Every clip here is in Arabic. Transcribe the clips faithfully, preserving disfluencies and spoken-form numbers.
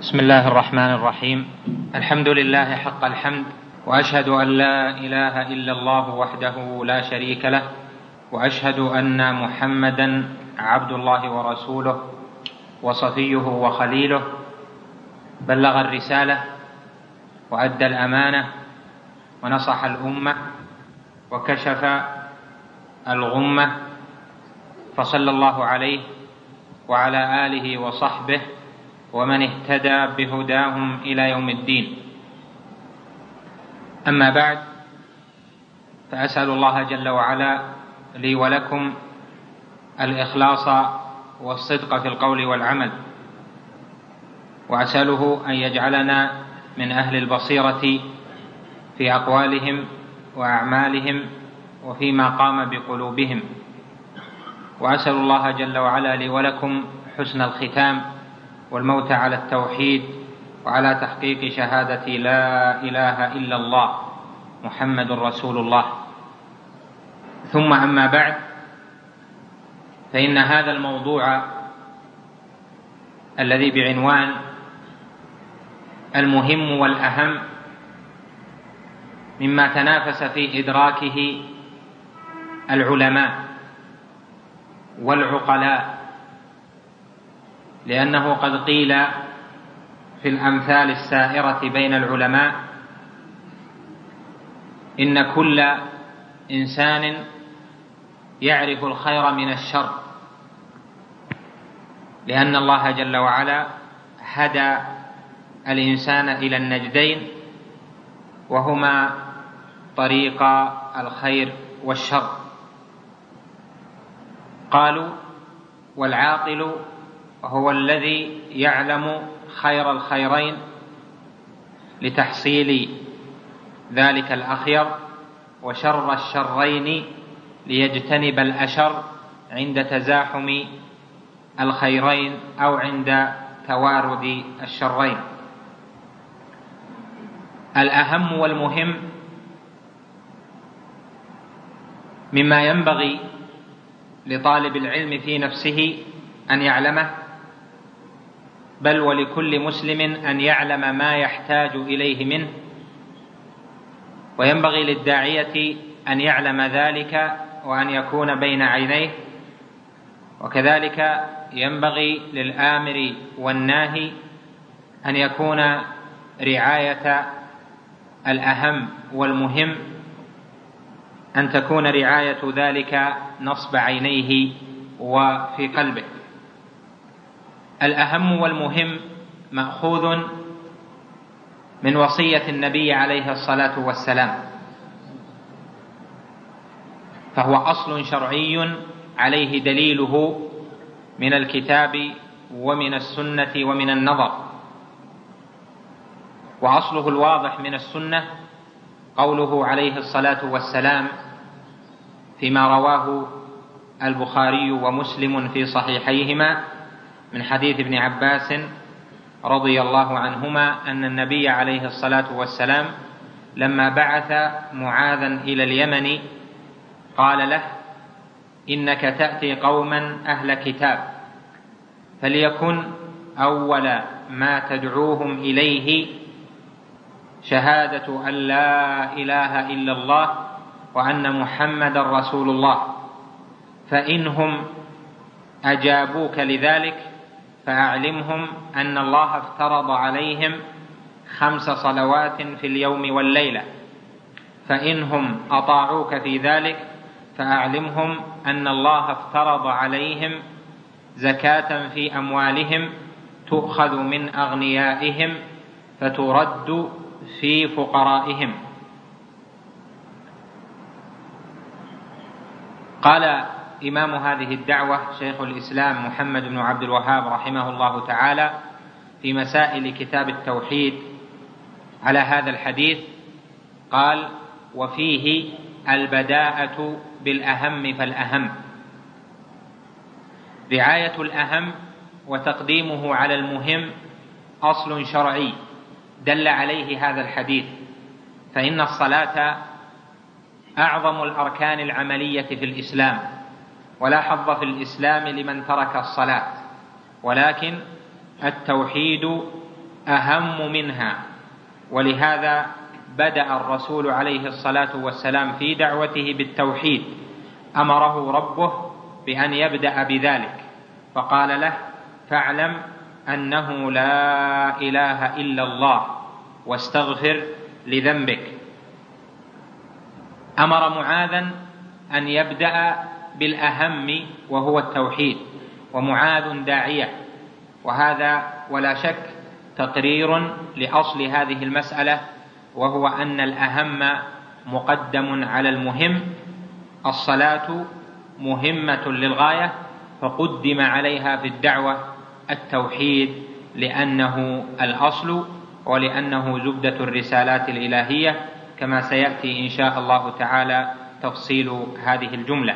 بسم الله الرحمن الرحيم. الحمد لله حق الحمد، وأشهد أن لا إله إلا الله وحده لا شريك له، وأشهد أن محمدا عبد الله ورسوله وصفيه وخليله، بلغ الرسالة وأدى الأمانة ونصح الأمة وكشف الغمة، فصلى الله عليه وعلى آله وصحبه ومن اهتدى بهداهم إلى يوم الدين. أما بعد، فأسأل الله جل وعلا لي ولكم الإخلاص والصدق في القول والعمل، وأسأله أن يجعلنا من أهل البصيرة في أقوالهم وأعمالهم وفيما قام بقلوبهم، وأسأل الله جل وعلا لي ولكم حسن الختام والموت على التوحيد وعلى تحقيق شهادة لا إله إلا الله محمد رسول الله. ثم أما بعد، فإن هذا الموضوع الذي بعنوان المهم والأهم مما تنافس في إدراكه العلماء والعقلاء، لأنه قد قيل في الأمثال السائرة بين العلماء: إن كل إنسان يعرف الخير من الشر، لأن الله جل وعلا هدى الإنسان إلى النجدين، وهما طريق الخير والشر. قالوا: والعاقل هو الذي يعلم خير الخيرين لتحصيل ذلك الأخير، وشر الشرين ليجتنب الأشر عند تزاحم الخيرين أو عند توارد الشرين. الأهم والمهم مما ينبغي لطالب العلم في نفسه أن يعلمه، بل ولكل مسلم أن يعلم ما يحتاج إليه منه، وينبغي للداعية أن يعلم ذلك وأن يكون بين عينيه، وكذلك ينبغي للآمر والناهي أن يكون رعاية الأهم والمهم، أن تكون رعاية ذلك نصب عينيه وفي قلبه. الأهم والمهم مأخوذ من وصية النبي عليه الصلاة والسلام، فهو أصل شرعي عليه دليله من الكتاب ومن السنة ومن النظر. وأصله الواضح من السنة قوله عليه الصلاة والسلام فيما رواه البخاري ومسلم في صحيحيهما من حديث ابن عباس رضي الله عنهما أن النبي عليه الصلاة والسلام لما بعث معاذا إلى اليمن قال له: إنك تأتي قوما أهل كتاب، فليكن أول ما تدعوهم إليه شهادة أن لا إله إلا الله وأن محمد رسول الله، فإنهم أجابوك لذلك فأعلمهم أن الله افترض عليهم خمس صلوات في اليوم والليلة، فإنهم أطاعوك في ذلك فأعلمهم أن الله افترض عليهم زكاة في أموالهم تؤخذ من أغنيائهم فترد في فقرائهم. قال إمام هذه الدعوة شيخ الإسلام محمد بن عبد الوهاب رحمه الله تعالى في مسائل كتاب التوحيد على هذا الحديث، قال: وفيه البداءة بالأهم فالأهم. رعاية الأهم وتقديمه على المهم أصل شرعي دل عليه هذا الحديث، فإن الصلاة أعظم الأركان العملية في الإسلام، ولا حظ في الإسلام لمن ترك الصلاة، ولكن التوحيد أهم منها. ولهذا بدأ الرسول عليه الصلاة والسلام في دعوته بالتوحيد، أمره ربه بأن يبدأ بذلك، فقال له: فاعلم أنه لا إله إلا الله واستغفر لذنبك. أمر معاذا أن يبدأ بالأهم وهو التوحيد، ومعاذ داعية، وهذا ولا شك تقرير لأصل هذه المسألة، وهو أن الأهم مقدم على المهم. الصلاة مهمة للغاية، فقدم عليها في الدعوة التوحيد، لأنه الأصل ولأنه زبدة الرسالات الإلهية، كما سيأتي إن شاء الله تعالى تفصيل هذه الجملة.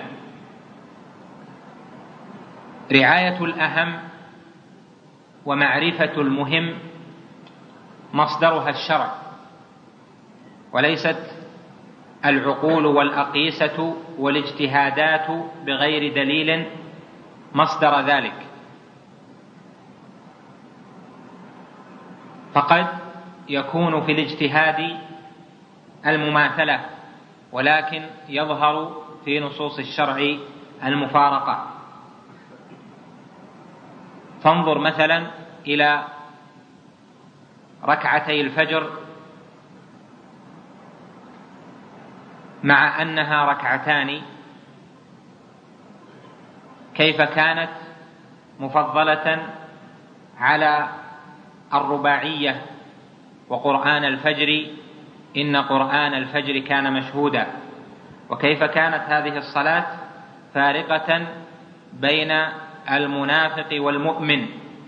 رعاية الأهم ومعرفة المهم مصدرها الشرع، وليست العقول والأقيسة والاجتهادات بغير دليل مصدر ذلك. فقد يكون في الاجتهاد المماثلة، ولكن يظهر في نصوص الشرع المفارقة. فانظر مثلا إلى ركعتي الفجر، مع أنها ركعتان، كيف كانت مفضلة على الرباعية وقرآن الفجر، إن قرآن الفجر كان مشهودا. وكيف كانت هذه الصلاة فارقة بين المنافق والمؤمن.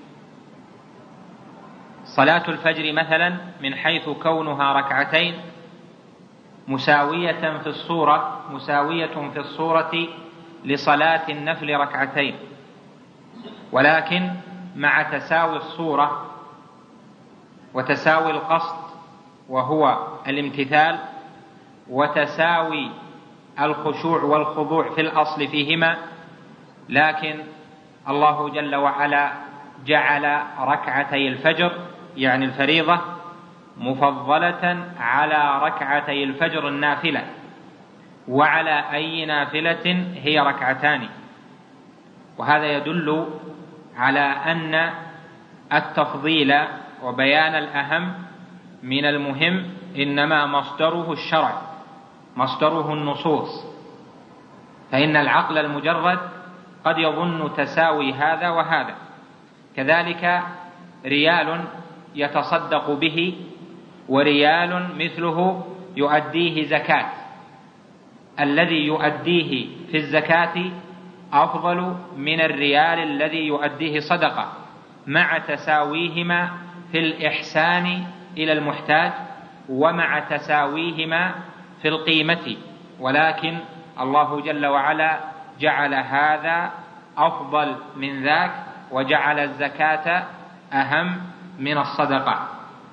صلاة الفجر مثلا من حيث كونها ركعتين مساوية في الصورة مساوية في الصورة لصلاة النفل ركعتين، ولكن مع تساوي الصورة وتساوي القصد وهو الامتثال، وتساوي الخشوع والخضوع في الأصل فيهما، لكن الله جل وعلا جعل ركعتي الفجر يعني الفريضة مفضلة على ركعتي الفجر النافلة، وعلى أي نافلة هي ركعتان. وهذا يدل على أن التفضيل وبيان الأهم من المهم إنما مصدره الشرع، مصدره النصوص. فإن العقل المجرد قد يظن تساوي هذا وهذا. كذلك ريال يتصدق به وريال مثله يؤديه زكاة، الذي يؤديه في الزكاة أفضل من الريال الذي يؤديه صدقة، مع تساويهما في الإحسان إلى المحتاج ومع تساويهما في القيمة، ولكن الله جل وعلا جعل هذا أفضل من ذاك، وجعل الزكاة أهم من الصدقة.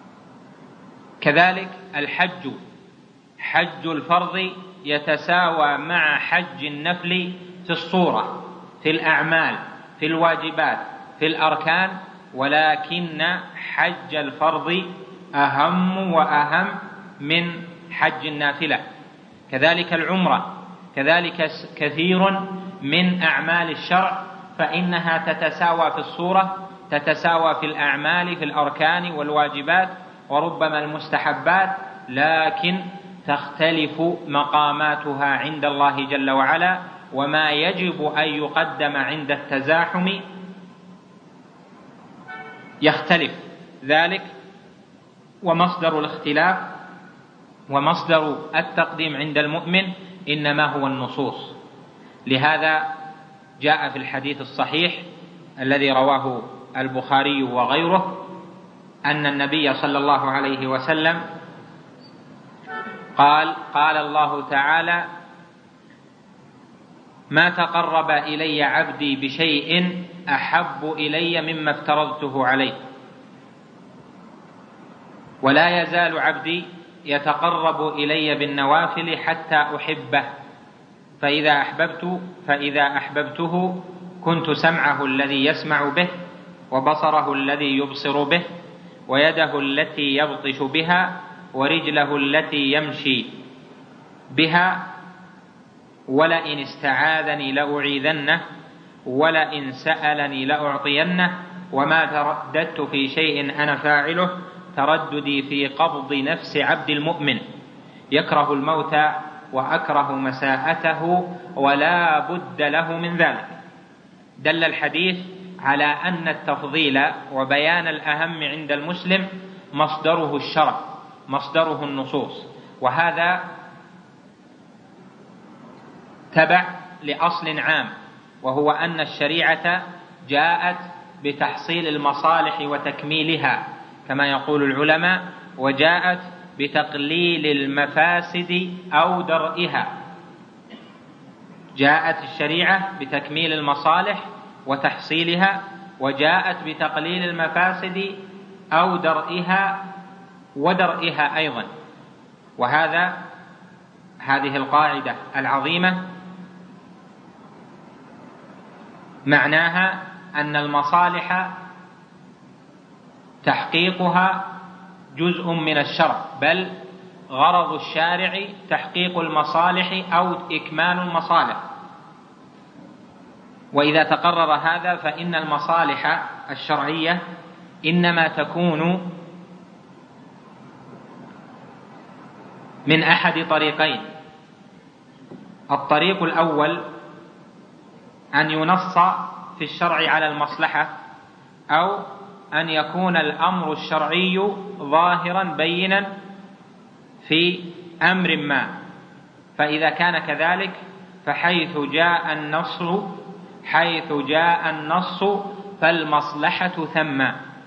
كذلك الحج، حج الفرض يتساوى مع حج النفل في الصورة، في الأعمال، في الواجبات، في الأركان، ولكن حج الفرض أهم وأهم من حج النافلة. كذلك العمرة، كذلك كثير من أعمال الشرع فإنها تتساوى في الصورة، تتساوى في الأعمال، في الأركان والواجبات وربما المستحبات، لكن تختلف مقاماتها عند الله جل وعلا، وما يجب أن يقدم عند التزاحم يختلف ذلك. ومصدر الاختلاف ومصدر التقديم عند المؤمن إنما هو النصوص. لهذا جاء في الحديث الصحيح الذي رواه البخاري وغيره أن النبي صلى الله عليه وسلم قال: قال الله تعالى: ما تقرب إلي عبدي بشيء أحب إلي مما افترضته عليه، ولا يزال عبدي يتقرب إلي بالنوافل حتى أحبه، فإذا أحببت فإذا أحببته كنت سمعه الذي يسمع به، وبصره الذي يبصر به، ويده التي يبطش بها ورجله التي يمشي بها، ولئن استعاذني لأعيذنه ولئن سألني لأعطينه وما ترددت في شيء أنا فاعله ترددي في قبض نفس عبد المؤمن يكره الموت وأكره مساءته ولا بد له من ذلك. دل الحديث على أن التفضيل وبيان الأهم عند المسلم مصدره الشرع، مصدره النصوص، وهذا تبع لأصل عام، وهو أن الشريعة جاءت بتحصيل المصالح وتكميلها كما يقول العلماء، وجاءت بتقليل المفاسد أو درئها. جاءت الشريعة بتكميل المصالح وتحصيلها، وجاءت بتقليل المفاسد أو درئها ودرئها أيضا. وهذا هذه القاعدة العظيمة معناها أن المصالح تحقيقها جزء من الشرع، بل غرض الشارع تحقيق المصالح أو إكمال المصالح. وإذا تقرر هذا فإن المصالح الشرعية إنما تكون من أحد طريقين: الطريق الأول أن ينص في الشرع على المصلحة، أو أن يكون الأمر الشرعي ظاهرا بينا في أمر ما، فإذا كان كذلك فحيث جاء النص حيث جاء النص فالمصلحة ثم،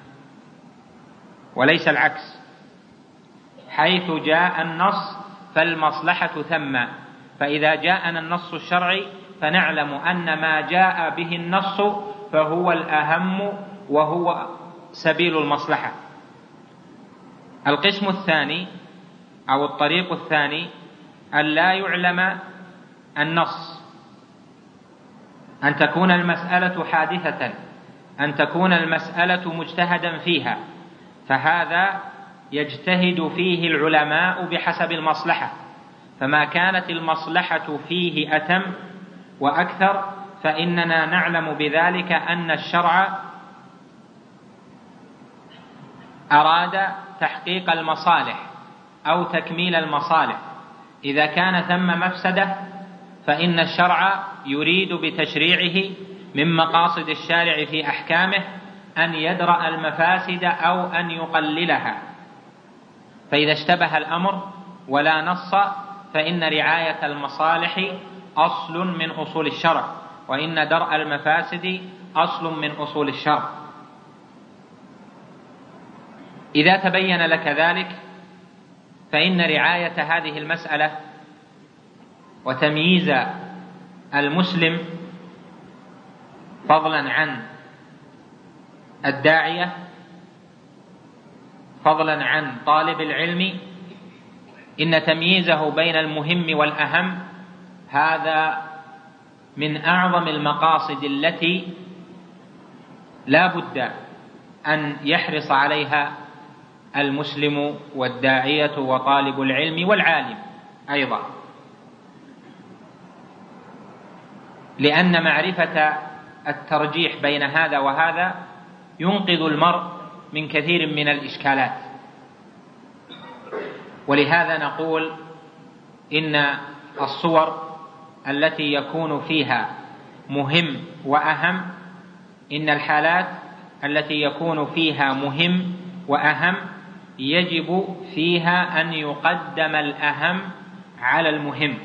وليس العكس. حيث جاء النص فالمصلحة ثم، فإذا جاءنا النص الشرعي فنعلم أن ما جاء به النص فهو الأهم وهو سبيل المصلحة. القسم الثاني أو الطريق الثاني أن لا يعلم النص، أن تكون المسألة حادثة، أن تكون المسألة مجتهدا فيها، فهذا يجتهد فيه العلماء بحسب المصلحة، فما كانت المصلحة فيه أتم وأكثر فإننا نعلم بذلك أن الشرع أراد تحقيق المصالح أو تكميل المصالح. إذا كان ثم مفسدة فإن الشرع يريد بتشريعه من مقاصد الشارع في أحكامه أن يدرأ المفاسد أو أن يقللها. فإذا اشتبه الأمر ولا نص فإن رعاية المصالح أصل من أصول الشرع، وإن درء المفاسد أصل من أصول الشرع. إذا تبين لك ذلك فإن رعاية هذه المسألة وتمييز المسلم فضلا عن الداعية، فضلا عن طالب العلم، إن تمييزه بين المهم والأهم هذا من أعظم المقاصد التي لا بد أن يحرص عليها المسلم والداعية وطالب العلم والعالم أيضا، لأن معرفة الترجيح بين هذا وهذا ينقذ المرء من كثير من الإشكالات. ولهذا نقول إن الصور التي يكون فيها مهم وأهم، إن الحالات التي يكون فيها مهم وأهم يجب فيها أن يقدم الأهم على المهم،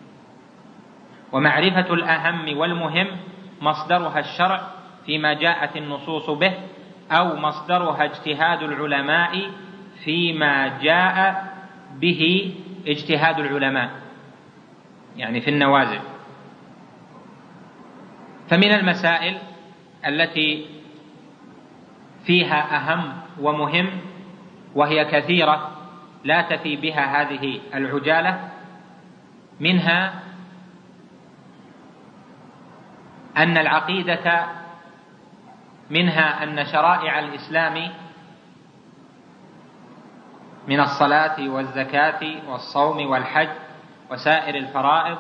ومعرفة الأهم والمهم مصدرها الشرع فيما جاءت النصوص به، أو مصدرها اجتهاد العلماء فيما جاء به اجتهاد العلماء، يعني في النوازل. فمن المسائل التي فيها أهم ومهم وهي كثيرة لا تفي بها هذه العجالة، منها أن العقيدة، منها أن شرائع الإسلام من الصلاة والزكاة والصوم والحج وسائر الفرائض،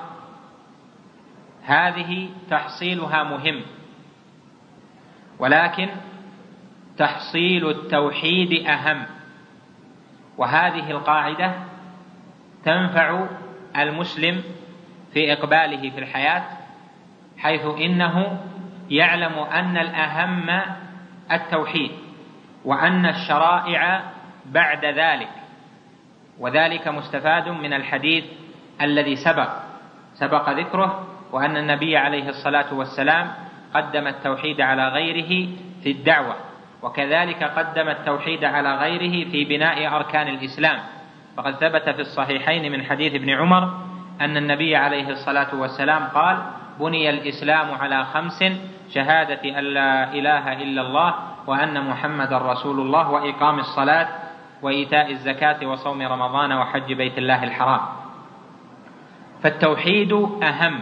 هذه تحصيلها مهم، ولكن تحصيل التوحيد أهم. وهذه القاعدة تنفع المسلم في إقباله في الحياة، حيث إنه يعلم أن الأهم التوحيد، وأن الشرائع بعد ذلك. وذلك مستفاد من الحديث الذي سبق سبق ذكره، وأن النبي عليه الصلاة والسلام قدم التوحيد على غيره في الدعوة، وكذلك قدم التوحيد على غيره في بناء أركان الإسلام. فقد ثبت في الصحيحين من حديث ابن عمر أن النبي عليه الصلاة والسلام قال: بني الإسلام على خمس: شهادة أن لا إله إلا الله وأن محمد رسول الله وإقام الصلاة وإيتاء الزكاة وصوم رمضان وحج بيت الله الحرام. فالتوحيد أهم.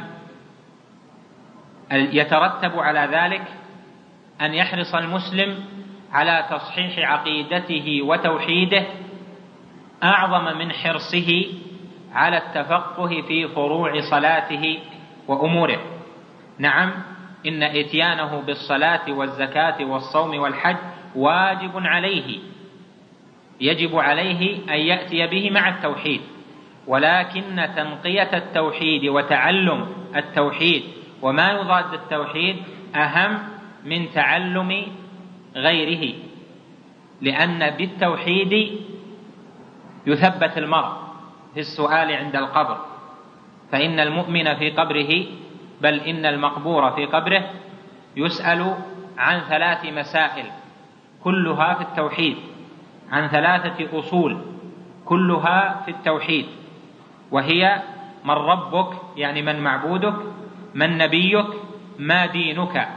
يترتب على ذلك أن يحرص المسلم على تصحيح عقيدته وتوحيده أعظم من حرصه على التفقه في فروع صلاته وأموره. نعم، إن إتيانه بالصلاة والزكاة والصوم والحج واجب عليه، يجب عليه أن يأتي به مع التوحيد، ولكن تنقية التوحيد وتعلم التوحيد وما يضاد التوحيد أهم من تعلم غيره، لأن بالتوحيد يثبت المرء في السؤال عند القبر، فإن المؤمن في قبره، بل إن المقبور في قبره يسأل عن ثلاث مسائل كلها في التوحيد، عن ثلاثة أصول كلها في التوحيد، وهي: من ربك، يعني من معبودك، من نبيك، ما دينك.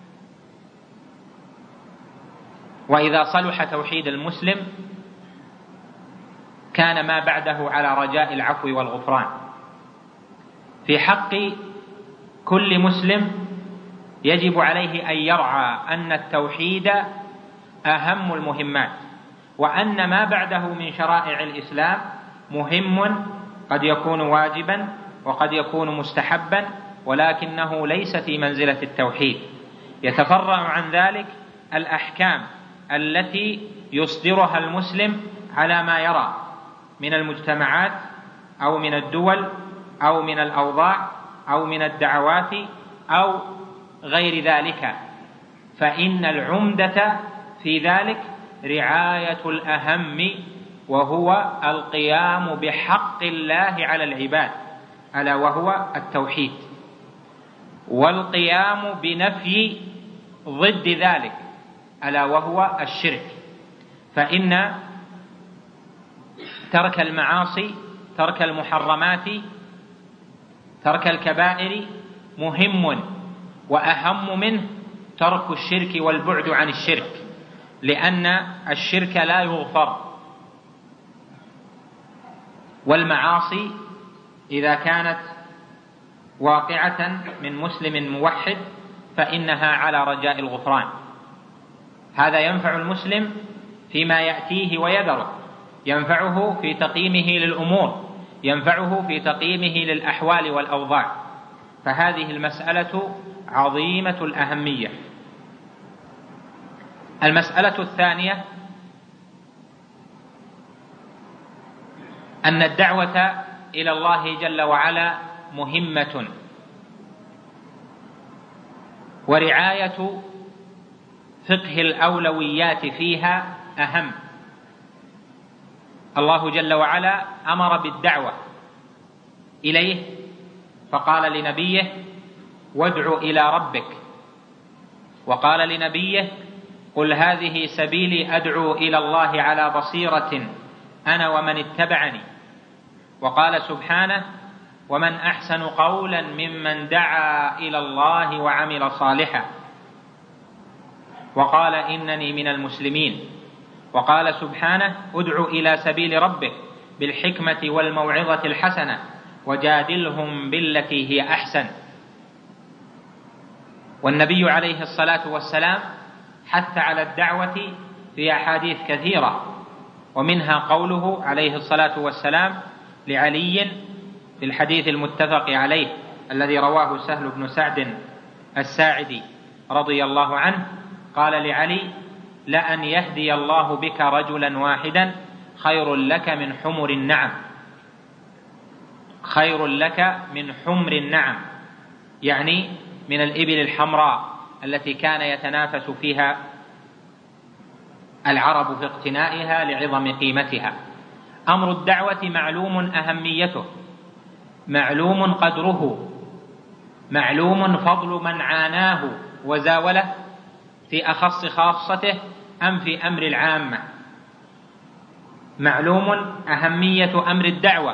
وإذا صلح توحيد المسلم كان ما بعده على رجاء العفو والغفران. في حق كل مسلم يجب عليه أن يرعى أن التوحيد أهم المهمات، وأن ما بعده من شرائع الإسلام مهم، قد يكون واجبا وقد يكون مستحبا، ولكنه ليس في منزلة التوحيد. يتفرع عن ذلك الأحكام التي يصدرها المسلم على ما يرى من المجتمعات أو من الدول أو من الأوضاع أو من الدعوات أو غير ذلك، فإن العمدة في ذلك رعاية الأهم، وهو القيام بحق الله على العباد، ألا وهو التوحيد، والقيام بنفي ضد ذلك، ألا وهو الشرك. فإن ترك المعاصي، ترك المحرمات، ترك الكبائر مهم، وأهم منه ترك الشرك والبعد عن الشرك، لأن الشرك لا يغفر. والمعاصي إذا كانت واقعة من مسلم موحد فإنها على رجاء الغفران. هذا ينفع المسلم فيما يأتيه ويذره، ينفعه في تقييمه للأمور، ينفعه في تقييمه للأحوال والأوضاع. فهذه المسألة عظيمة الأهمية. المسألة الثانية أن الدعوة إلى الله جل وعلا مهمة، ورعاية فقه الأولويات فيها أهم. الله جل وعلا أمر بالدعوة إليه، فقال لنبيه: وادع إلى ربك، وقال لنبيه: قل هذه سبيلي أدعو إلى الله على بصيرة أنا ومن اتبعني. وقال سبحانه: ومن أحسن قولا ممن دعا إلى الله وعمل صالحا. وقال: إنني من المسلمين. وقال سبحانه: ادع إلى سبيل ربك بالحكمة والموعظة الحسنة وجادلهم بالتي هي أحسن. والنبي عليه الصلاة والسلام حث على الدعوة في أحاديث كثيرة، ومنها قوله عليه الصلاة والسلام لعلي في الحديث المتفق عليه الذي رواه سهل بن سعد الساعدي رضي الله عنه، قال لعلي: لأن يهدي الله بك رجلا واحدا خير لك من حمر النعم، خير لك من حمر النعم، يعني من الإبل الحمراء التي كان يتنافس فيها العرب في اقتنائها لعظم قيمتها. أمر الدعوة معلوم أهميته، معلوم قدره، معلوم فضل من عاناه وزاوله في أخص خاصته أم في أمر العامة. معلوم أهمية أمر الدعوة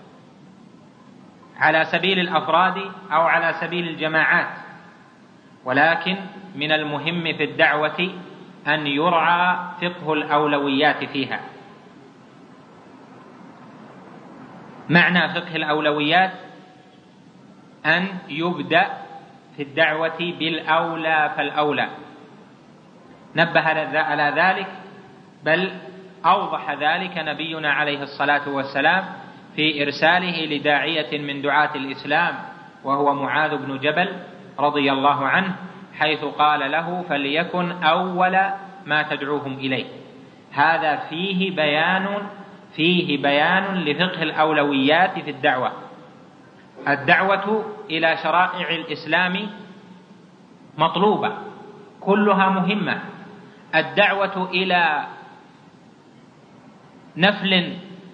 على سبيل الأفراد أو على سبيل الجماعات، ولكن من المهم في الدعوة أن يرعى فقه الأولويات فيها. معنى فقه الأولويات أن يبدأ في الدعوة بالأولى فالأولى. نبه على ذلك بل أوضح ذلك نبينا عليه الصلاة والسلام في إرساله لداعية من دعاة الإسلام وهو معاذ بن جبل رضي الله عنه، حيث قال له: فليكن أول ما تدعوهم إليه. هذا فيه بيان فيه بيان لفقه الأولويات في الدعوة. الدعوة إلى شرائع الإسلام مطلوبة، كلها مهمة. الدعوة إلى نفل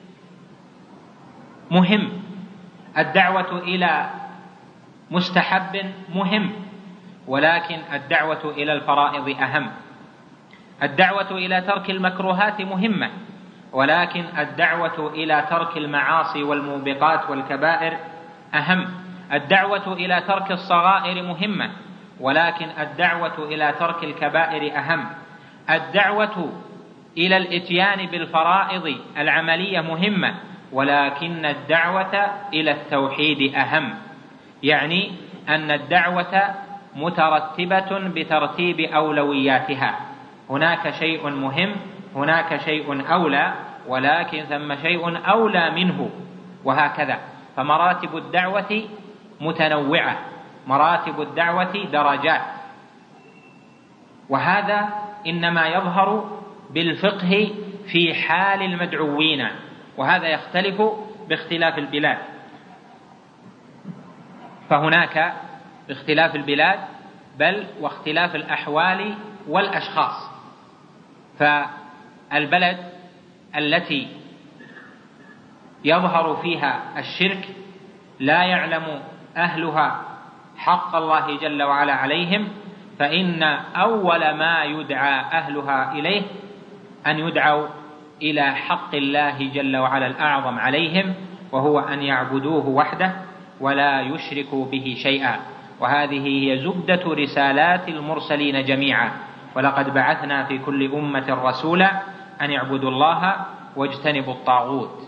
مهم، الدعوة إلى مستحب مهم، ولكن الدعوة إلى الفرائض أهم. الدعوة إلى ترك المكروهات مهمة، ولكن الدعوة إلى ترك المعاصي والموبقات والكبائر أهم. الدعوة إلى ترك الصغائر مهمة، ولكن الدعوة إلى ترك الكبائر أهم. الدعوة إلى الإتيان بالفرائض العملية مهمة، ولكن الدعوة إلى التوحيد أهم. يعني أن الدعوة مترتبة بترتيب أولوياتها، هناك شيء مهم، هناك شيء أولى، ولكن ثم شيء أولى منه، وهكذا. فمراتب الدعوة متنوعة، مراتب الدعوة درجات، وهذا إنما يظهر بالفقه في حال المدعوين، وهذا يختلف باختلاف البلاد. فهناك باختلاف البلاد بل واختلاف الأحوال والأشخاص. فالبلد التي يظهر فيها الشرك لا يعلم أهلها حق الله جل وعلا عليهم، فإن أول ما يدعى أهلها إليه أن يدعوا إلى حق الله جل وعلا الأعظم عليهم، وهو أن يعبدوه وحده ولا يشركوا به شيئا. وهذه هي زبدة رسالات المرسلين جميعا: ولقد بعثنا في كل أمة رسولا أن يعبدوا الله واجتنبوا الطاغوت.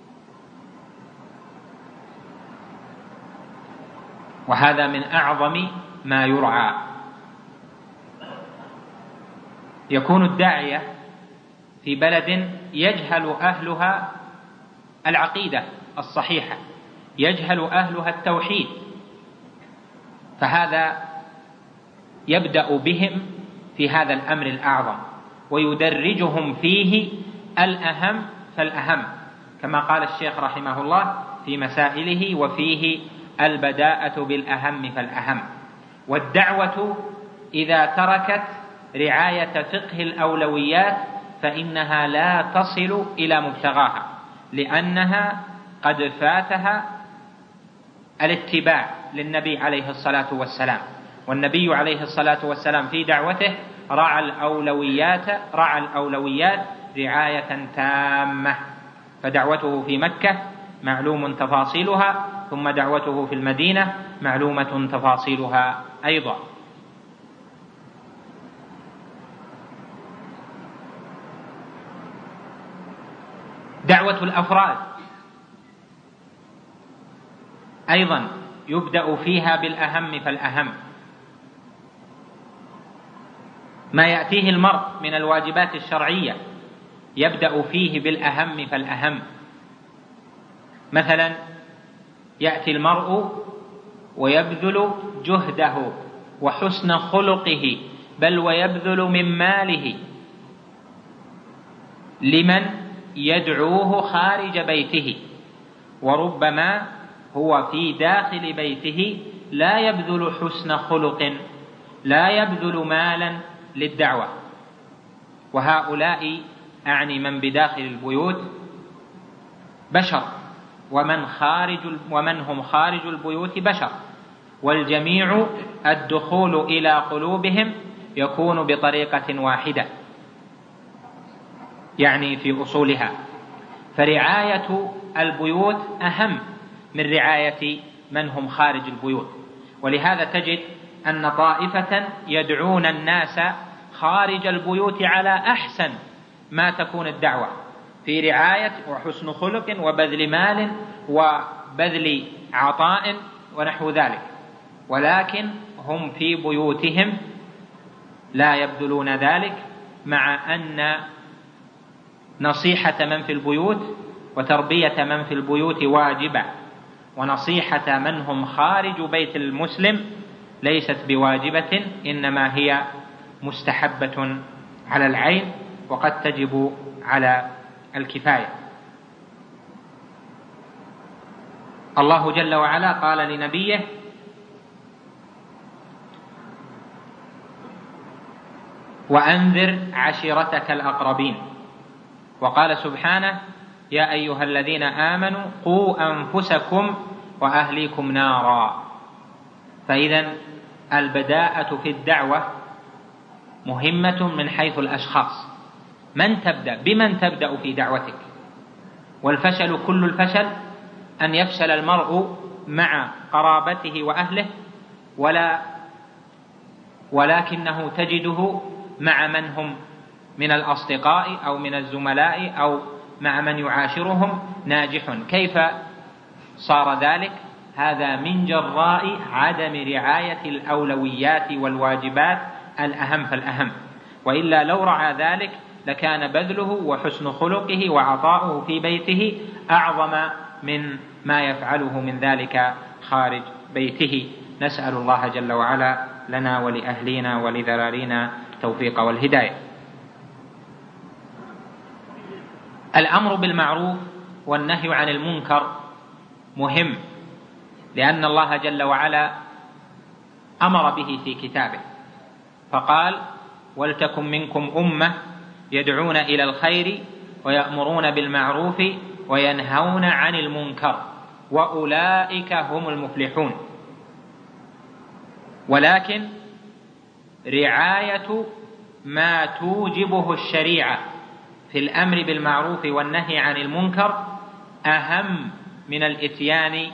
وهذا من أعظم ما يرعى. يكون الداعية في بلد يجهل أهلها العقيدة الصحيحة، يجهل أهلها التوحيد، فهذا يبدأ بهم في هذا الأمر الأعظم ويدرجهم فيه الأهم فالأهم، كما قال الشيخ رحمه الله في مسائله: وفيه البداءة بالأهم فالأهم. والدعوة إذا تركت رعاية فقه الأولويات فإنها لا تصل إلى مبتغاها، لأنها قد فاتها الاتباع للنبي عليه الصلاة والسلام. والنبي عليه الصلاة والسلام في دعوته رعى الأولويات رعى الأولويات رعاية تامة. فدعوته في مكة معلوم تفاصيلها، ثم دعوته في المدينة معلومة تفاصيلها أيضا. دعوة الأفراد أيضا يبدأ فيها بالأهم فالأهم. ما يأتيه المرء من الواجبات الشرعية يبدأ فيه بالأهم فالأهم. مثلا يأتي المرء ويبذل جهده وحسن خلقه، بل ويبذل من ماله لمن يدعوه خارج بيته، وربما هو في داخل بيته لا يبذل حسن خلق، لا يبذل مالا للدعوة. وهؤلاء أعني من بداخل البيوت بشر، ومن خارج ومن هم خارج البيوت بشر، والجميع الدخول إلى قلوبهم يكون بطريقة واحدة، يعني في أصولها. فرعاية البيوت أهم من رعاية من هم خارج البيوت. ولهذا تجد أن طائفة يدعون الناس خارج البيوت على أحسن ما تكون الدعوة، في رعاية وحسن خلق وبذل مال وبذل عطاء ونحو ذلك، ولكن هم في بيوتهم لا يبذلون ذلك، مع أن نصيحة من في البيوت وتربية من في البيوت واجبة، ونصيحة من هم خارج بيت المسلم ليست بواجبة، إنما هي مستحبة على العين وقد تجب على الكفاية. الله جل وعلا قال لنبيه: وأنذر عشيرتك الأقربين. وقال سبحانه: يا أيها الذين آمنوا قوا أنفسكم وأهليكم نارا. فإذن البداءة في الدعوة مهمة من حيث الأشخاص. من تبدأ بمن تبدأ في دعوتك؟ والفشل كل الفشل أن يفشل المرء مع قرابته وأهله، ولا ولكنه تجده مع من هم من الأصدقاء أو من الزملاء أو مع من يعاشرهم ناجح. كيف صار ذلك؟ هذا من جراء عدم رعاية الأولويات والواجبات الأهم فالأهم، وإلا لو رعى ذلك لكان بذله وحسن خلقه وعطاؤه في بيته أعظم من ما يفعله من ذلك خارج بيته. نسأل الله جل وعلا لنا ولأهلنا ولذرارينا التوفيق والهداية. الأمر بالمعروف والنهي عن المنكر مهم، لأن الله جل وعلا أمر به في كتابه، فقال: ولتكن منكم أمة يدعون إلى الخير ويأمرون بالمعروف وينهون عن المنكر وأولئك هم المفلحون. ولكن رعاية ما توجبه الشريعة في الأمر بالمعروف والنهي عن المنكر أهم من الإتيان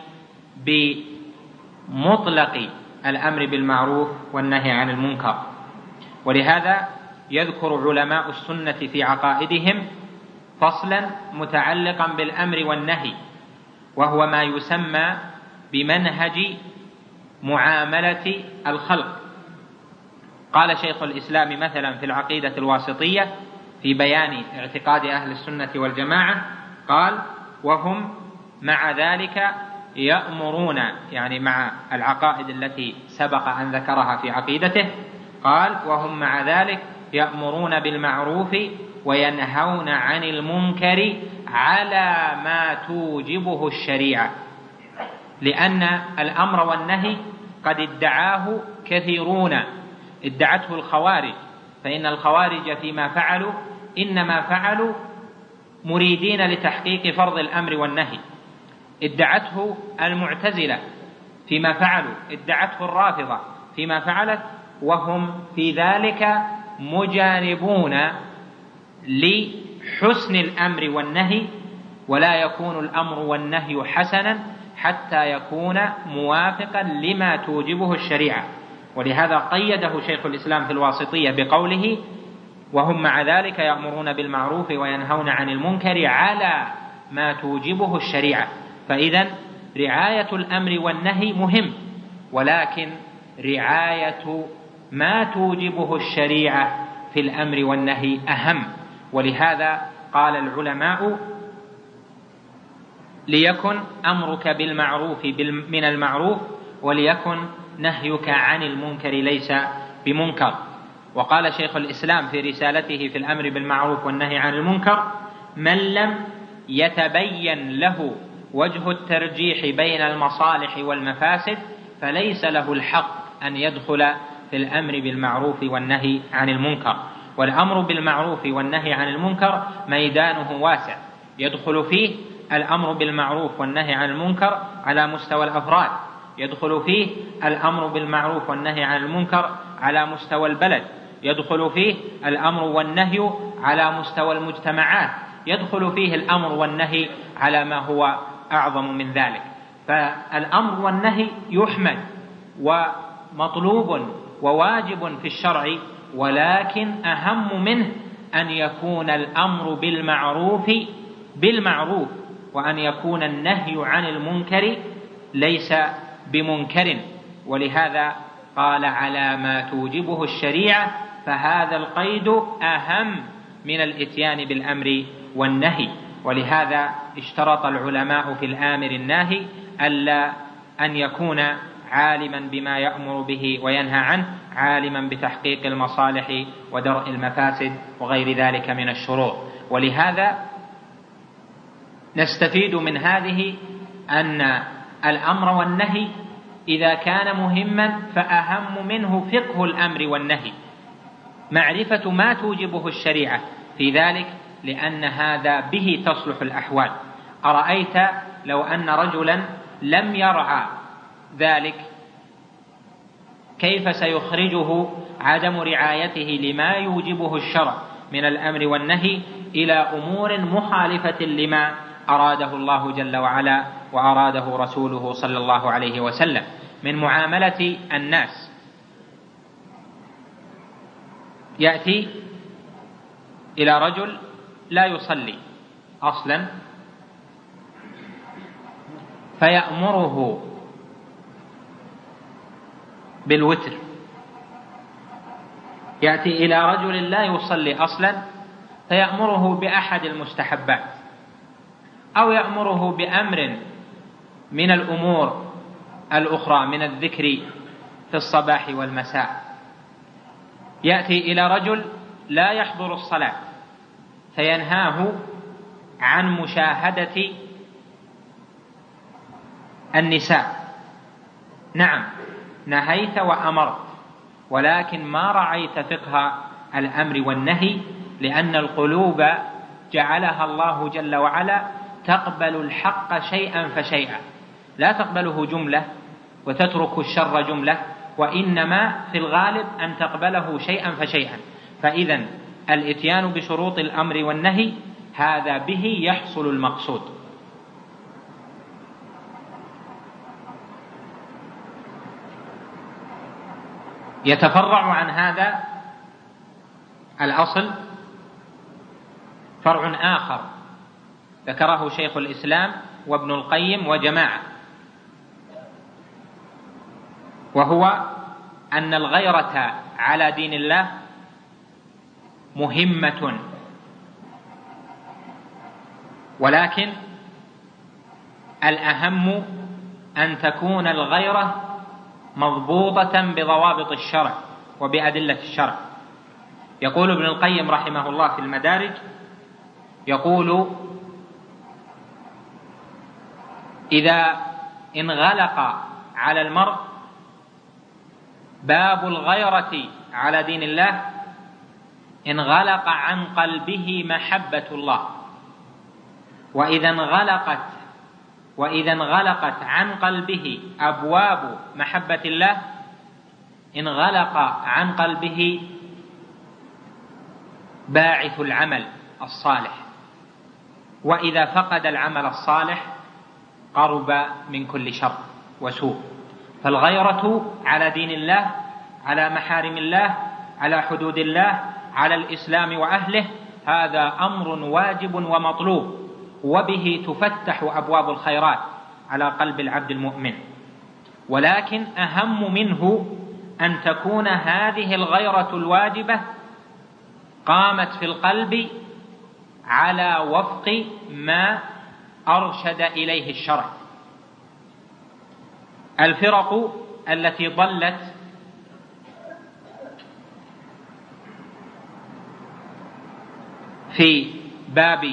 بمطلق الأمر بالمعروف والنهي عن المنكر. ولهذا يذكر علماء السنة في عقائدهم فصلا متعلقا بالأمر والنهي، وهو ما يسمى بمنهج معاملة الخلق. قال شيخ الإسلام مثلا في العقيدة الواسطية في بيان اعتقاد أهل السنة والجماعة، قال: وهم مع ذلك يأمرون، يعني مع العقائد التي سبق أن ذكرها في عقيدته، قال: وهم مع ذلك يأمرون بالمعروف وينهون عن المنكر على ما توجبه الشريعة، لأن الأمر والنهي قد ادعاه كثيرون، ادعته الخوارج، فإن الخوارج فيما فعلوا إنما فعلوا مريدين لتحقيق فرض الأمر والنهي. ادعته المعتزلة فيما فعلوا، ادعته الرافضة فيما فعلت، وهم في ذلك مجانبون لحسن الأمر والنهي، ولا يكون الأمر والنهي حسنا حتى يكون موافقا لما توجبه الشريعة. ولهذا قيده شيخ الإسلام في الواسطية بقوله: وهم مع ذلك يأمرون بالمعروف وينهون عن المنكر على ما توجبه الشريعة. فإذن رعاية الأمر والنهي مهم، ولكن رعاية ما توجبه الشريعة في الأمر والنهي أهم. ولهذا قال العلماء: ليكن أمرك بالمعروف من المعروف، وليكن نهيك عن المنكر ليس بمنكر. وقال شيخ الإسلام في رسالته في الأمر بالمعروف والنهي عن المنكر: من لم يتبين له وجه الترجيح بين المصالح والمفاسد فليس له الحق أن يدخل في الأمر بالمعروف والنهي عن المنكر. والأمر بالمعروف والنهي عن المنكر ميدانه واسع، يدخل فيه الأمر بالمعروف والنهي عن المنكر على مستوى الأفراد، يدخل فيه الأمر بالمعروف والنهي عن المنكر على مستوى البلد، يدخل فيه الأمر والنهي على مستوى المجتمعات، يدخل فيه الأمر والنهي على ما هو أعظم من ذلك. فالأمر والنهي يحمد ومطلوب وواجب في الشرع، ولكن أهم منه أن يكون الأمر بالمعروف بالمعروف، وأن يكون النهي عن المنكر ليس بمنكر. ولهذا قال: على ما توجبه الشريعة، فهذا القيد أهم من الإتيان بالأمر والنهي. ولهذا اشترط العلماء في الآمر الناهي ألا أن يكون عالما بما يأمر به وينهى عنه، عالما بتحقيق المصالح ودرء المفاسد وغير ذلك من الشروط. ولهذا نستفيد من هذه أن الأمر والنهي إذا كان مهما فأهم منه فقه الأمر والنهي، معرفة ما توجبه الشريعة في ذلك، لأن هذا به تصلح الأحوال. أرأيت لو أن رجلا لم يرعى ذلك كيف سيخرجه عدم رعايته لما يوجبه الشرع من الأمر والنهي إلى أمور مخالفة لما أراده الله جل وعلا وأراده رسوله صلى الله عليه وسلم من معاملة الناس. يأتي إلى رجل لا يصلي أصلا فيأمره بالوتر، يأتي إلى رجل لا يصلي أصلا فيأمره بأحد المستحبات، أو يأمره بأمر من الأمور الأخرى من الذكر في الصباح والمساء. يأتي إلى رجل لا يحضر الصلاة فينهاه عن مشاهدة النساء. نعم، نهيت وأمرت، ولكن ما رعيت فقه الأمر والنهي، لأن القلوب جعلها الله جل وعلا تقبل الحق شيئا فشيئا، لا تقبله جملة وتترك الشر جملة، وإنما في الغالب أن تقبله شيئا فشيئا. فإذا الإتيان بشروط الأمر والنهي هذا به يحصل المقصود. يتفرع عن هذا الأصل فرع آخر ذكره شيخ الإسلام وابن القيم وجماعة، وهو أن الغيرة على دين الله مهمة، ولكن الأهم أن تكون الغيرة مضبوطة بضوابط الشرع وبأدلة الشرع. يقول ابن القيم رحمه الله في المدارج، يقول: إذا انغلق على المرء باب الغيرة على دين الله انغلق عن قلبه محبة الله، وإذا انغلقت وإذا انغلقت عن قلبه أبواب محبة الله انغلق عن قلبه باعث العمل الصالح، وإذا فقد العمل الصالح قرب من كل شر وسوء. فالغيرة على دين الله، على محارم الله، على حدود الله، على الإسلام وأهله، هذا أمر واجب ومطلوب، وبه تفتح أبواب الخيرات على قلب العبد المؤمن. ولكن أهم منه أن تكون هذه الغيرة الواجبة قامت في القلب على وفق ما أرشد إليه الشرع. الفرق التي ضلت في باب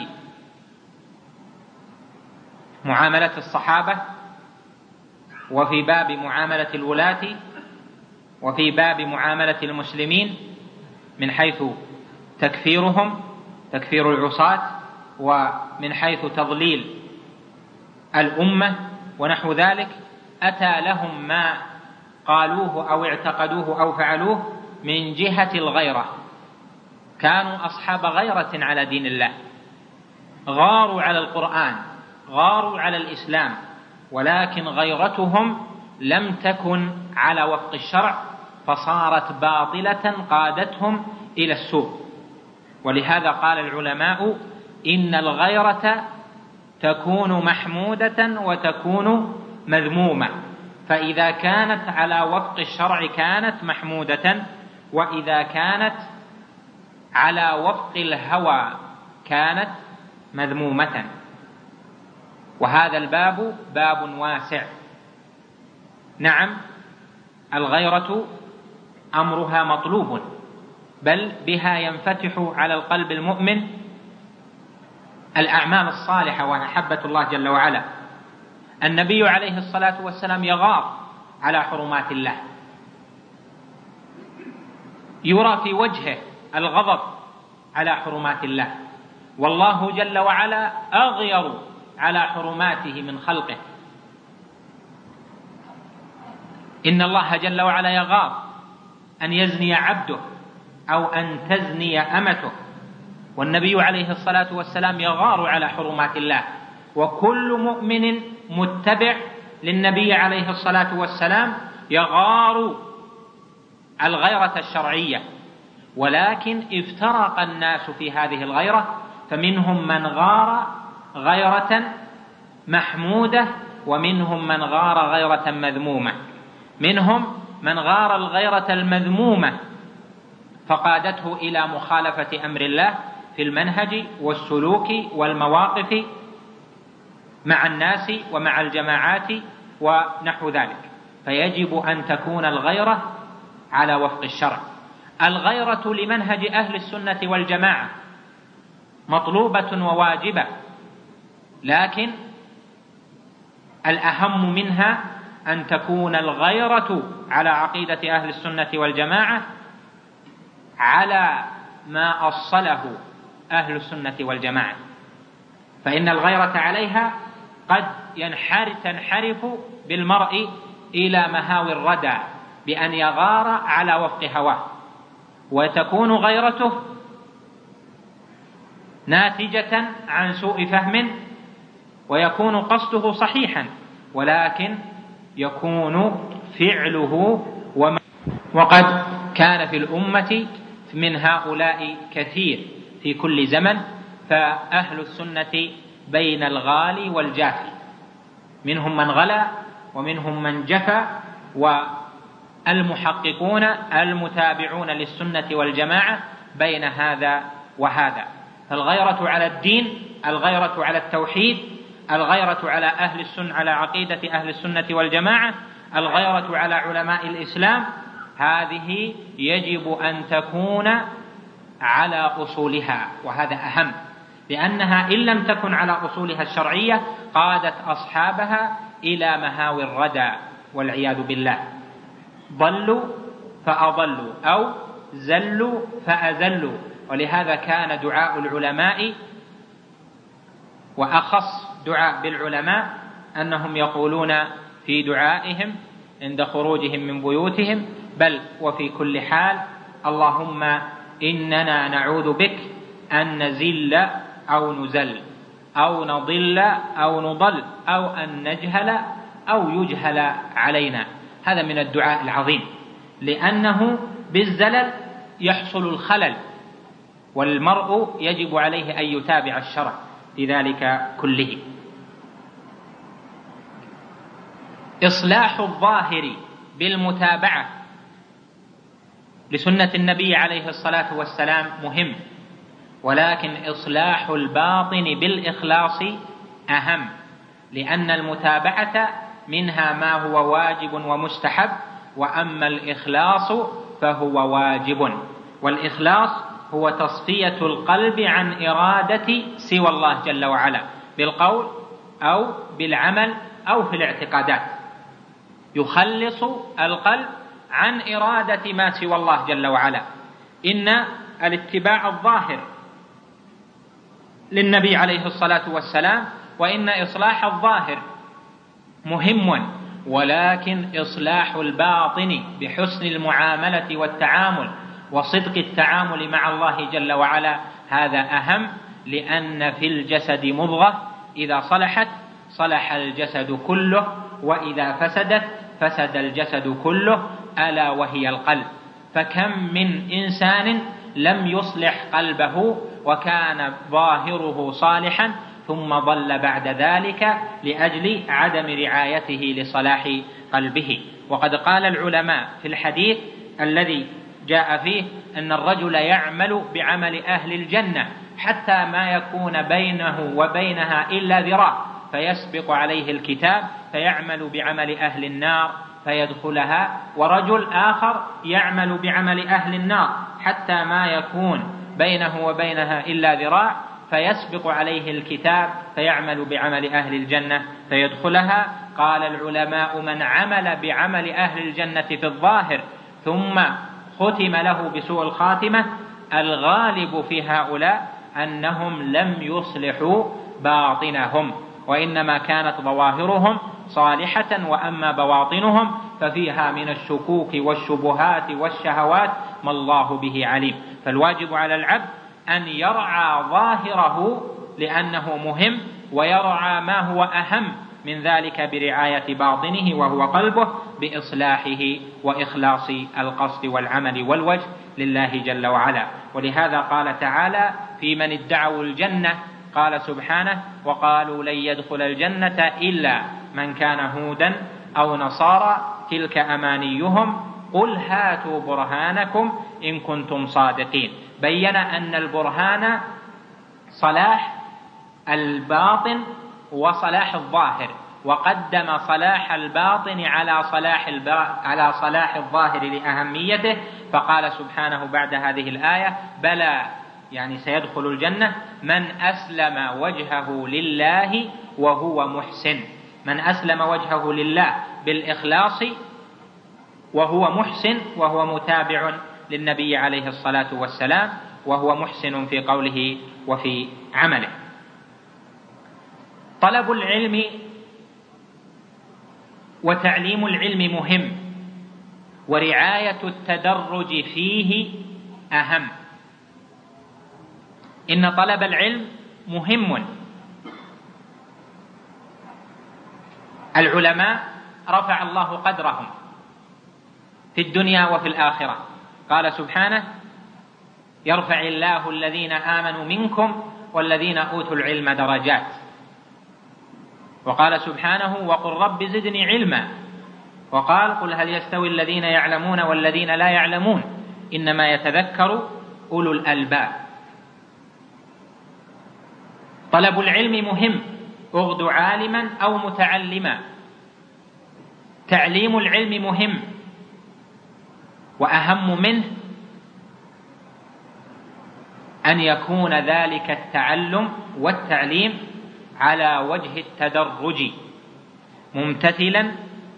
معاملة الصحابة، وفي باب معاملة الولاة، وفي باب معاملة المسلمين من حيث تكفيرهم تكفير العصاة، ومن حيث تضليل الأمة ونحو ذلك، أتى لهم ما قالوه أو اعتقدوه أو فعلوه من جهة الغيرة. كانوا أصحاب غيرة على دين الله، غاروا على القرآن، غاروا على الإسلام، ولكن غيرتهم لم تكن على وفق الشرع، فصارت باطلة قادتهم إلى السوء. ولهذا قال العلماء إن الغيرة تكون محمودة وتكون مذمومة، فإذا كانت على وفق الشرع كانت محمودة، وإذا كانت على وفق الهوى كانت مذمومة. وهذا الباب باب واسع. نعم، الغيرة أمرها مطلوب، بل بها ينفتح على القلب المؤمن الأعمال الصالحة ومحبة الله جل وعلا. النبي عليه الصلاة والسلام يغار على حرمات الله، يرى في وجهه الغضب على حرمات الله، والله جل وعلا أغير على حرماته من خلقه. إن الله جل وعلا يغار أن يزني عبده أو أن تزني أمته، والنبي عليه الصلاة والسلام يغار على حرمات الله. وكل مؤمن متبع للنبي عليه الصلاة والسلام يغار الغيرة الشرعية، ولكن افترق الناس في هذه الغيرة، فمنهم من غار غيرة محمودة، ومنهم من غار غيرة مذمومة. منهم من غار الغيرة المذمومة فقادته إلى مخالفة أمر الله في المنهج والسلوك والمواقف مع الناس ومع الجماعات ونحو ذلك، فيجب أن تكون الغيرة على وفق الشرع. الغيرة لمنهج أهل السنة والجماعة مطلوبة وواجبة، لكن الأهم منها أن تكون الغيرة على عقيدة أهل السنة والجماعة على ما أصله أهل السنة والجماعة، فإن الغيرة عليها قد ينحرف تنحرف بالمرء إلى مهاوي الردى بأن يغار على وفق هواه، وتكون غيرته ناتجة عن سوء فهم، ويكون قصده صحيحا، ولكن يكون فعله وما وقد كان في الأمة من هؤلاء كثير في كل زمن. فأهل السنة بين الغالي والجافي، منهم من غلا ومنهم من جفى، والمحققون المتابعون للسنة والجماعة بين هذا وهذا. فالغيرة على الدين، الغيرة على التوحيد، الغيرة على أهل السنة، على عقيدة أهل السنة والجماعة، الغيرة على علماء الإسلام، هذه يجب أن تكون على أصولها، وهذا أهم، لأنها إن لم تكن على أصولها الشرعية قادت أصحابها إلى مهاوي الردى والعياذ بالله، ضلوا فأضلوا أو زلوا فأزلوا. ولهذا كان دعاء العلماء، وأخص دعاء بالعلماء، أنهم يقولون في دعائهم عند خروجهم من بيوتهم بل وفي كل حال: اللهم إننا نعوذ بك أن نزل أو نزل أو نضل أو نضل أو أن نجهل أو يجهل علينا. هذا من الدعاء العظيم، لأنه بالزلل يحصل الخلل، والمرء يجب عليه أن يتابع الشرع في ذلك كله. إصلاح الظاهر بالمتابعة لسنة النبي عليه الصلاة والسلام مهم، ولكن إصلاح الباطن بالإخلاص أهم، لأن المتابعة منها ما هو واجب ومستحب، وأما الإخلاص فهو واجب. والإخلاص هو تصفية القلب عن إرادة سوى الله جل وعلا بالقول أو بالعمل أو في الاعتقادات، يخلص القلب عن إرادة ما سوى الله جل وعلا. إن الاتباع الظاهر للنبي عليه الصلاة والسلام، وإن إصلاح الظاهر مهم، ولكن إصلاح الباطن بحسن المعاملة والتعامل وصدق التعامل مع الله جل وعلا هذا أهم، لأن في الجسد مضغة إذا صلحت صلح الجسد كله، وإذا فسدت فسد الجسد كله، ألا وهي القلب. فكم من إنسان لم يصلح قلبه وكان ظاهره صالحا ثم ضل بعد ذلك لأجل عدم رعايته لصلاح قلبه. وقد قال العلماء في الحديث الذي جاء فيه أن الرجل يعمل بعمل أهل الجنة حتى ما يكون بينه وبينها إلا ذراع، فيسبق عليه الكتاب فيعمل بعمل أهل النار فيدخلها، ورجل آخر يعمل بعمل أهل النار حتى ما يكون بينه وبينها إلا ذراع، فيسبق عليه الكتاب فيعمل بعمل أهل الجنة فيدخلها. قال العلماء: من عمل بعمل أهل الجنة في الظاهر ثم ختم له بسوء الخاتمة، الغالب في هؤلاء أنهم لم يصلحوا باطنهم، وإنما كانت ظواهرهم صالحة، وأما بواطنهم ففيها من الشكوك والشبهات والشهوات ما الله به عليم. فالواجب على العبد أن يرعى ظاهره لأنه مهم، ويرعى ما هو أهم من ذلك برعاية باطنه وهو قلبه، بإصلاحه وإخلاص القصد والعمل والوجه لله جل وعلا. ولهذا قال تعالى في من ادعوا الجنة، قال سبحانه: وقالوا لن يدخل الجنة إلا من كان هودا أو نصارى تلك أمانيهم قل هاتوا برهانكم إن كنتم صادقين. بين أن البرهان صلاح الباطن وصلاح الظاهر، وقدم صلاح الباطن على صلاح على صلاح الظاهر لأهميته، فقال سبحانه بعد هذه الآية: بلى، يعني سيدخل الجنة من أسلم وجهه لله وهو محسن. من أسلم وجهه لله بالإخلاص وهو محسن، وهو متابع للنبي عليه الصلاة والسلام، وهو محسن في قوله وفي عمله. طلب العلم وتعليم العلم مهم، ورعاية التدرج فيه أهم. إن طلب العلم مهم. العلماء رفع الله قدرهم في الدنيا وفي الآخرة. قال سبحانه: يرفع الله الذين آمنوا منكم والذين أوتوا العلم درجات. وقال سبحانه: وقل رب زدني علما. وقال: قل هل يستوي الذين يعلمون والذين لا يعلمون إنما يتذكر أولو الألباب. طلب العلم مهم، اغد عالما أو متعلما. تعليم العلم مهم، وأهم منه أن يكون ذلك التعلم والتعليم على وجه التدرج، ممتثلا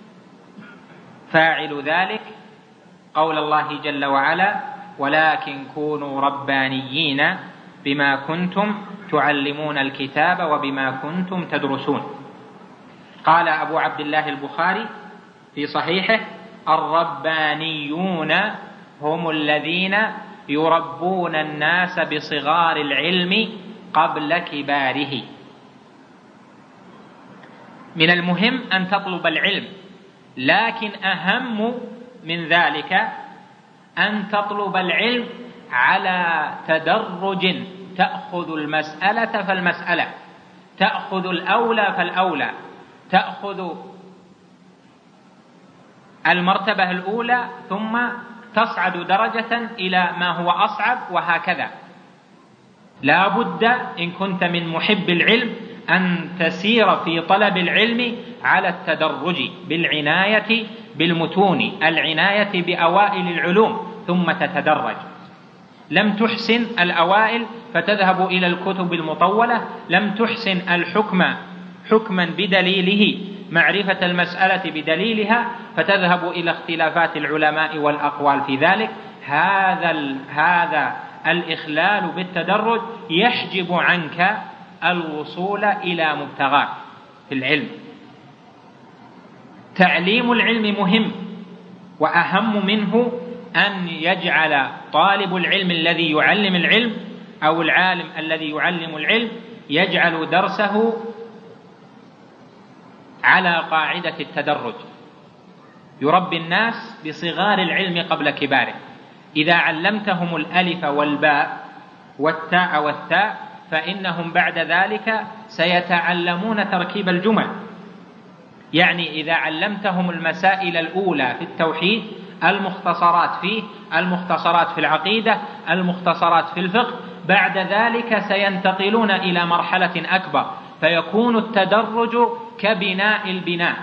فاعل ذلك قول الله جل وعلا: ولكن كونوا ربانيين بما كنتم تعلمون الكتاب وبما كنتم تدرسون. قال أبو عبد الله البخاري في صحيحه: الربانيون هم الذين يربون الناس بصغار العلم قبل كباره. من المهم أن تطلب العلم، لكن أهم من ذلك أن تطلب العلم على تدرج، تأخذ المسألة فالمسألة، تأخذ الأولى فالأولى، تأخذ المرتبة الأولى ثم تصعد درجة إلى ما هو أصعب، وهكذا. لا بد إن كنت من محب العلم أن تسير في طلب العلم على التدرج بالعناية بالمتون، العناية بأوائل العلوم ثم تتدرج. لم تحسن الأوائل فتذهب إلى الكتب المطولة، لم تحسن الحكم حكما بدليله، معرفة المسألة بدليلها، فتذهب إلى اختلافات العلماء والأقوال في ذلك. هذا هذا الإخلال بالتدرج يحجب عنك الوصول إلى مبتغاك في العلم. تعليم العلم مهم، وأهم منه أن يجعل طالب العلم الذي يعلم العلم أو العالم الذي يعلم العلم يجعل درسه على قاعدة التدرج، يربي الناس بصغار العلم قبل كباره. إذا علمتهم الألف والباء والتاء والثاء فإنهم بعد ذلك سيتعلمون تركيب الجمل. يعني إذا علمتهم المسائل الأولى في التوحيد، المختصرات فيه، المختصرات في العقيدة، المختصرات في الفقه، بعد ذلك سينتقلون إلى مرحلة أكبر، فيكون التدرج كبناء البناء،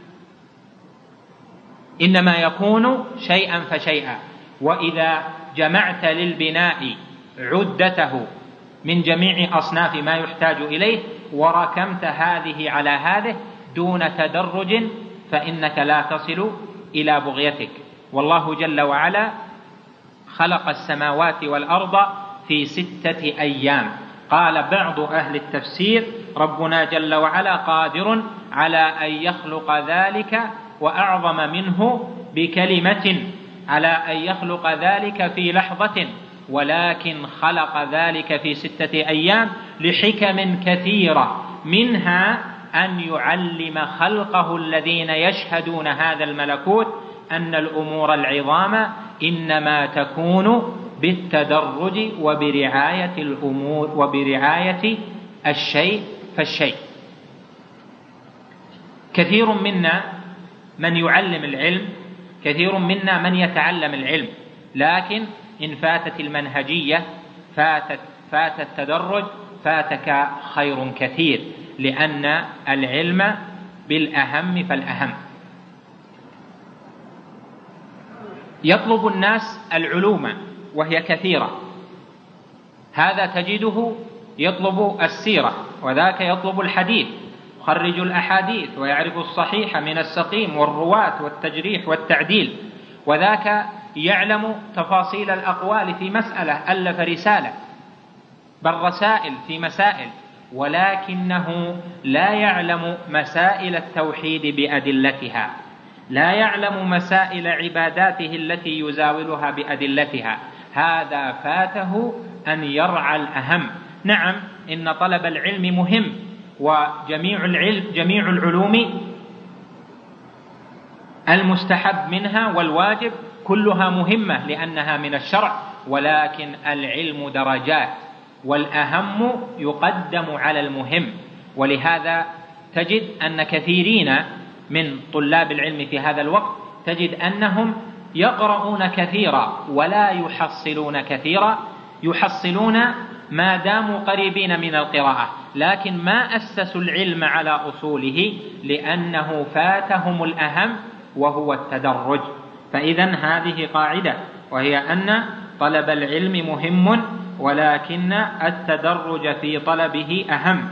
إنما يكون شيئا فشيئا. وإذا جمعت للبناء عدته من جميع أصناف ما يحتاج إليه وركمت هذه على هذه دون تدرج فإنك لا تصل إلى بغيتك. والله جل وعلا خلق السماوات والأرض في ستة أيام. قال بعض أهل التفسير ربنا جل وعلا قادر على أن يخلق ذلك وأعظم منه بكلمة، على أن يخلق ذلك في لحظة، ولكن خلق ذلك في ستة أيام لحكم كثيرة، منها أن يعلم خلقه الذين يشهدون هذا الملكوت أن الأمور العظام إنما تكون بالتدرج وبرعاية الأمور وبرعاية الشيء فالشيء. كثير منا من يعلم العلم، كثير منا من يتعلم العلم، لكن إن فاتت المنهجية فاتت فات التدرج فاتك خير كثير، لأن العلم بالأهم فالأهم. يطلب الناس العلوم وهي كثيرة، هذا تجده يطلب السيرة، وذاك يطلب الحديث، يخرج الأحاديث ويعرف الصحيح من السقيم والرواة والتجريح والتعديل، وذاك يعلم تفاصيل الأقوال في مسألة، ألف رسالة، بل رسائل في مسائل، ولكنه لا يعلم مسائل التوحيد بأدلتها، لا يعلم مسائل عباداته التي يزاولها بأدلتها. هذا فاته أن يرعى الأهم. نعم، إن طلب العلم مهم، وجميع العلم جميع العلوم المستحب منها والواجب كلها مهمة لأنها من الشرع، ولكن العلم درجات، والأهم يقدم على المهم. ولهذا تجد أن كثيرين من طلاب العلم في هذا الوقت تجد أنهم يقرؤون كثيرا ولا يحصلون كثيرا، يحصلون ما داموا قريبين من القراءة، لكن ما أسسوا العلم على أصوله لأنه فاتهم الأهم وهو التدرج. فإذن هذه قاعدة، وهي أن طلب العلم مهم، ولكن التدرج في طلبه أهم.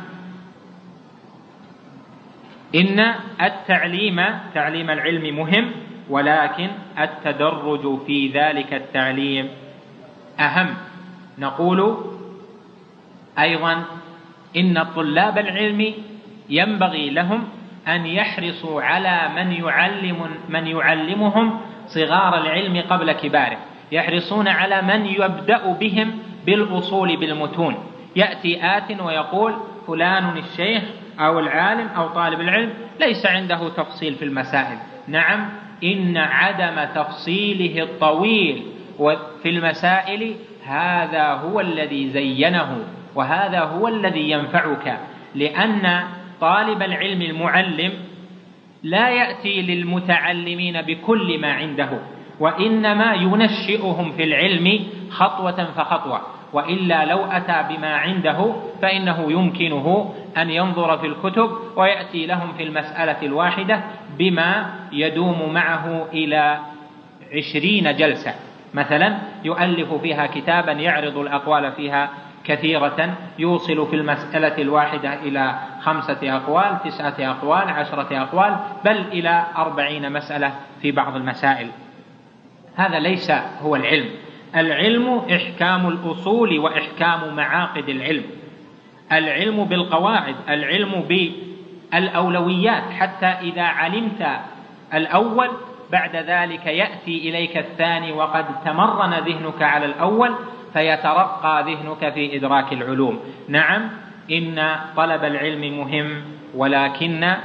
إن التعليم تعليم العلم مهم، ولكن التدرج في ذلك التعليم أهم. نقول أيضا إن طلاب العلم ينبغي لهم أن يحرصوا على من يعلم من يعلمهم صغار العلم قبل كباره، يحرصون على من يبدأ بهم بالأصول بالمتون. يأتي آت ويقول فلان الشيخ أو العالم أو طالب العلم ليس عنده تفصيل في المسائل. نعم، إن عدم تفصيله الطويل في المسائل هذا هو الذي زينه، وهذا هو الذي ينفعك، لأن طالب العلم المعلم لا يأتي للمتعلمين بكل ما عنده، وإنما ينشئهم في العلم خطوة فخطوة، وإلا لو أتى بما عنده فإنه يمكنه أن ينظر في الكتب ويأتي لهم في المسألة الواحدة بما يدوم معه إلى عشرين جلسة مثلا، يؤلف فيها كتابا يعرض الأقوال فيها كثيرة، يوصل في المسألة الواحدة إلى خمسة أقوال، تسعة أقوال، عشرة أقوال، بل إلى أربعين مسألة في بعض المسائل. هذا ليس هو العلم. العلم إحكام الأصول وإحكام معاقد العلم، العلم بالقواعد، العلم بالأولويات، حتى إذا علمت الأول بعد ذلك يأتي إليك الثاني وقد تمرن ذهنك على الأول فيترقى ذهنك في إدراك العلوم. نعم، إن طلب العلم مهم، ولكن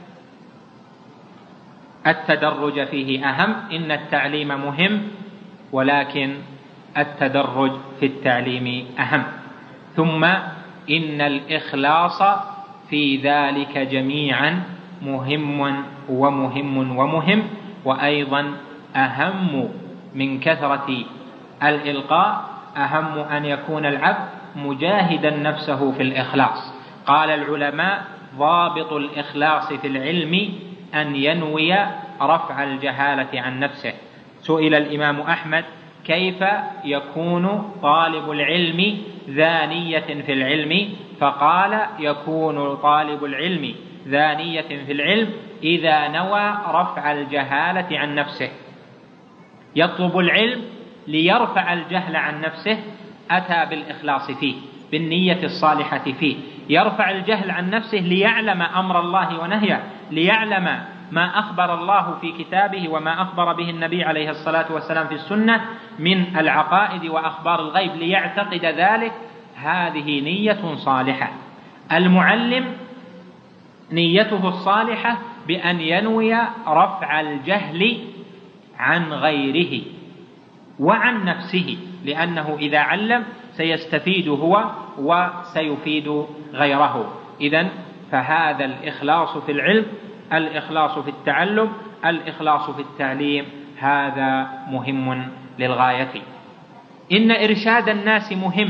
التدرج فيه أهم. إن التعليم مهم، ولكن التدرج في التعليم أهم. ثم إن الإخلاص في ذلك جميعا مهم ومهم ومهم، وأيضا أهم من كثرة الإلقاء أهم أن يكون العبد مجاهدا نفسه في الإخلاص. قال العلماء: ضابط الإخلاص في العلم أن ينوي رفع الجهالة عن نفسه. سئل الإمام أحمد: كيف يكون طالب العلم ذا نية في العلم؟ فقال: يكون طالب العلم ذا نية في العلم إذا نوى رفع الجهالة عن نفسه. يطلب العلم ليرفع الجهل عن نفسه، أتى بالإخلاص فيه، بالنية الصالحة فيه. يرفع الجهل عن نفسه ليعلم أمر الله ونهيه، ليعلم ما أخبر الله في كتابه وما أخبر به النبي عليه الصلاة والسلام في السنة من العقائد وأخبار الغيب، ليعتقد ذلك. هذه نية صالحة. المعلم نيته الصالحة بأن ينوي رفع الجهل عن غيره وعن نفسه، لأنه إذا علم سيستفيد هو وسيفيد غيره. إذن فهذا الإخلاص في العلم، الإخلاص في التعلم، الإخلاص في التعليم، هذا مهم للغاية. إن إرشاد الناس مهم،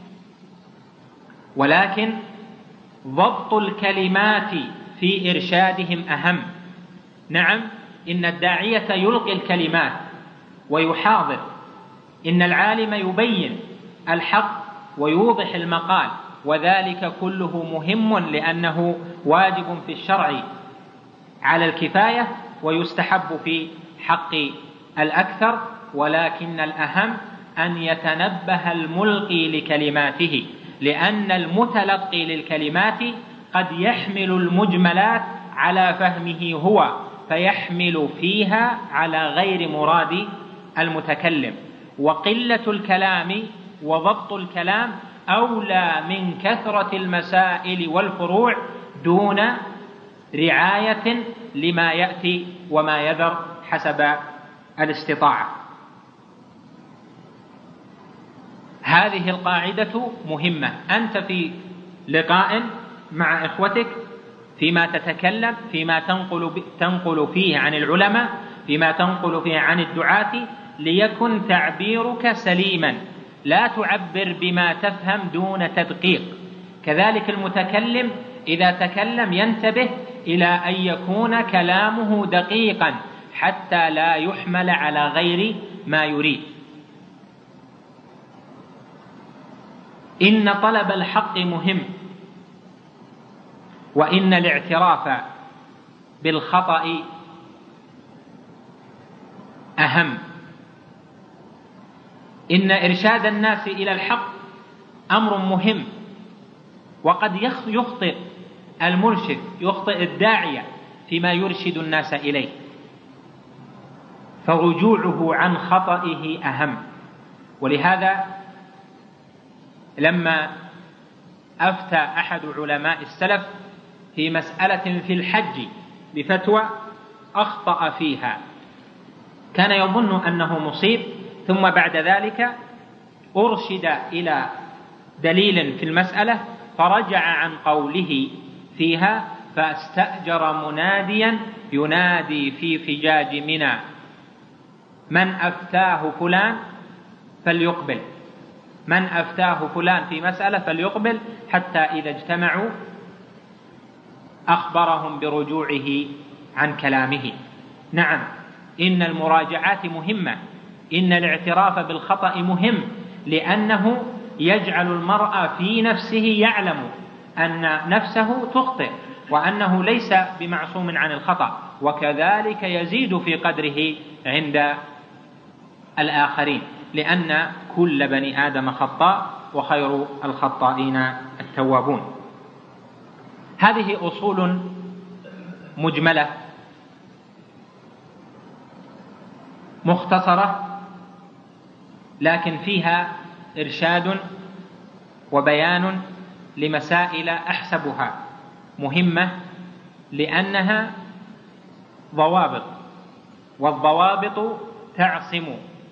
ولكن ضبط الكلمات في إرشادهم أهم. نعم، إن الداعية يلقي الكلمات ويحاضر، إن العالم يبين الحق ويوضح المقال، وذلك كله مهم، لأنه واجب في الشرع على الكفاية ويستحب في حق الأكثر. ولكن الأهم أن يتنبه الملقي لكلماته، لأن المتلقي للكلمات قد يحمل المجملات على فهمه هو، فيحمل فيها على غير مراد المتكلم. وقلة الكلام وضبط الكلام أولى من كثرة المسائل والفروع دون رعاية لما يأتي وما يذر حسب الاستطاعة. هذه القاعدة مهمة. أنت في لقاء مع إخوتك، فيما تتكلم، فيما تنقل, تنقل فيه عن العلماء، فيما تنقل فيه عن الدعاة، ليكن تعبيرك سليما، لا تعبر بما تفهم دون تدقيق. كذلك المتكلم إذا تكلم ينتبه إلى أن يكون كلامه دقيقا حتى لا يحمل على غير ما يريد. إن طلب الحق مهم، وإن الاعتراف بالخطأ أهم. إن إرشاد الناس إلى الحق أمر مهم، وقد يخطئ المرشد، يخطئ الداعية فيما يرشد الناس إليه، فرجوعه عن خطئه أهم. ولهذا لما أفتى أحد علماء السلف في مسألة في الحج بفتوى أخطأ فيها، كان يظن أنه مصيب، ثم بعد ذلك أرشد إلى دليل في المسألة فرجع عن قوله فيها، فاستأجر مناديا ينادي في فجاج منى: من أفتاه فلان فليقبل، من أفتاه فلان في مسألة فليقبل، حتى إذا اجتمعوا أخبرهم برجوعه عن كلامه. نعم، إن المراجعات مهمة، إن الاعتراف بالخطأ مهم، لأنه يجعل المرء في نفسه يعلم أن نفسه تخطئ وأنه ليس بمعصوم عن الخطأ، وكذلك يزيد في قدره عند الآخرين، لأن كل بني آدم خطاء وخير الخطائين التوابون. هذه أصول مجملة مختصرة، لكن فيها إرشاد وبيان لمسائل أحسبها مهمة، لأنها ضوابط، والضوابط تعصم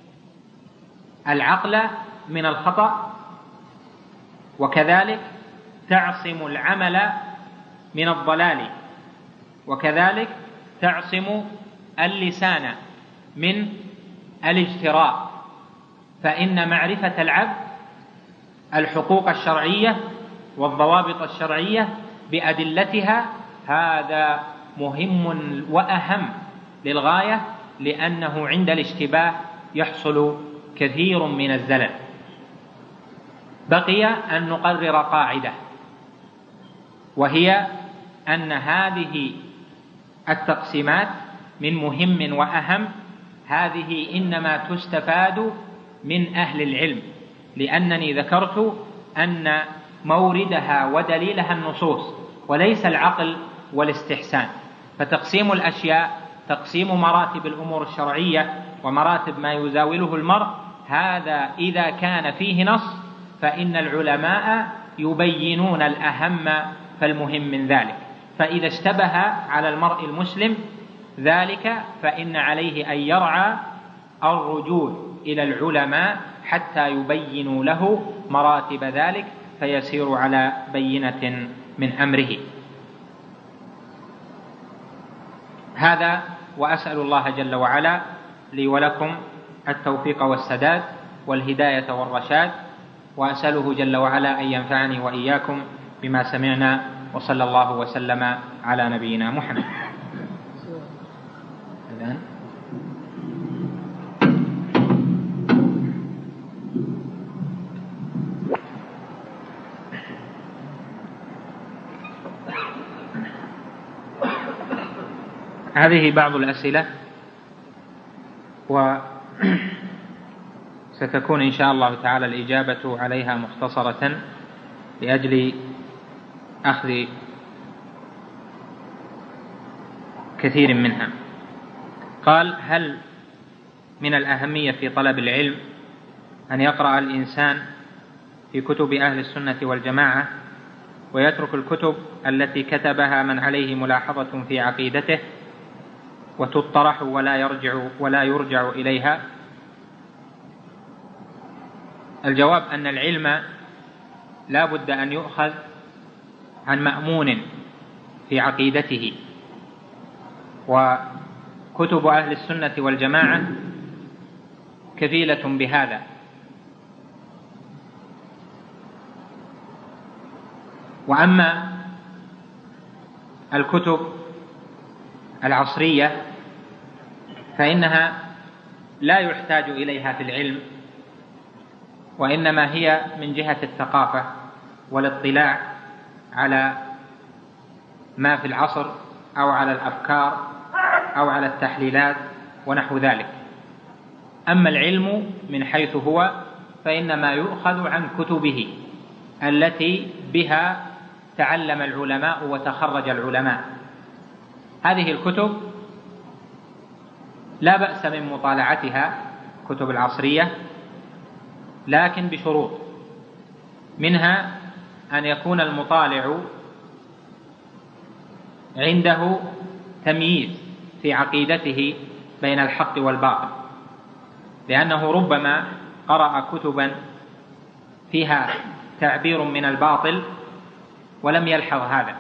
العقل من الخطأ، وكذلك تعصم العمل من الضلال، وكذلك تعصم اللسان من الاجتراء. فإن معرفة العبد الحقوق الشرعية والضوابط الشرعية بأدلتها هذا مهم وأهم للغاية، لأنه عند الاشتباه يحصل كثير من الزلل. بقي أن نقرر قاعدة، وهي أن هذه التقسيمات من مهم وأهم هذه إنما تستفاد من أهل العلم، لأنني ذكرت أن موردها ودليلها النصوص وليس العقل والاستحسان. فتقسيم الأشياء، تقسيم مراتب الأمور الشرعية ومراتب ما يزاوله المرء، هذا إذا كان فيه نص فإن العلماء يبينون الأهم فالمهم من ذلك. فإذا اشتبه على المرء المسلم ذلك فإن عليه أن يرعى الرجوع إلى العلماء حتى يبينوا له مراتب ذلك فيسير على بينة من أمره. هذا، وأسأل الله جل وعلا لي ولكم التوفيق والسداد والهداية والرشاد، وأسأله جل وعلا أن ينفعني وإياكم بما سمعنا، وصلى الله وسلم على نبينا محمد. هذه بعض الأسئلة، وستكون إن شاء الله تعالى الإجابة عليها مختصرة لأجل أخذ كثير منها. قال: هل من الأهمية في طلب العلم أن يقرأ الإنسان في كتب أهل السنة والجماعة ويترك الكتب التي كتبها من عليه ملاحظة في عقيدته وتطرح ولا يرجع ولا يرجع إليها؟ الجواب أن العلم لا بد أن يؤخذ عن مأمون في عقيدته، وكتب أهل السنة والجماعة كفيلة بهذا. وأما الكتب العصرية فإنها لا يحتاج إليها في العلم، وإنما هي من جهة الثقافة والاطلاع على ما في العصر أو على الأفكار أو على التحليلات ونحو ذلك. أما العلم من حيث هو فإنما يؤخذ عن كتبه التي بها تعلم العلماء وتخرج العلماء. هذه الكتب لا بأس من مطالعتها، كتب العصرية، لكن بشروط، منها أن يكون المطالع عنده تمييز في عقيدته بين الحق والباطل، لأنه ربما قرأ كتبا فيها تعبير من الباطل ولم يلحظ هذا.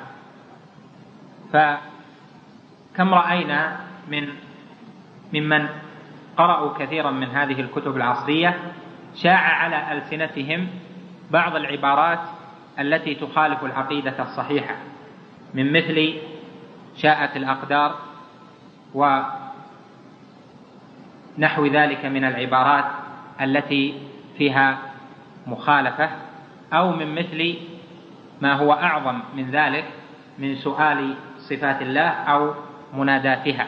فكم رأينا من ممن قرأوا كثيرا من هذه الكتب العصرية شاع على ألسنتهم بعض العبارات التي تخالف العقيدة الصحيحة، من مثل شاءت الأقدار ونحو ذلك من العبارات التي فيها مخالفة، أو من مثل ما هو أعظم من ذلك من سؤال صفات الله أو مناداتها،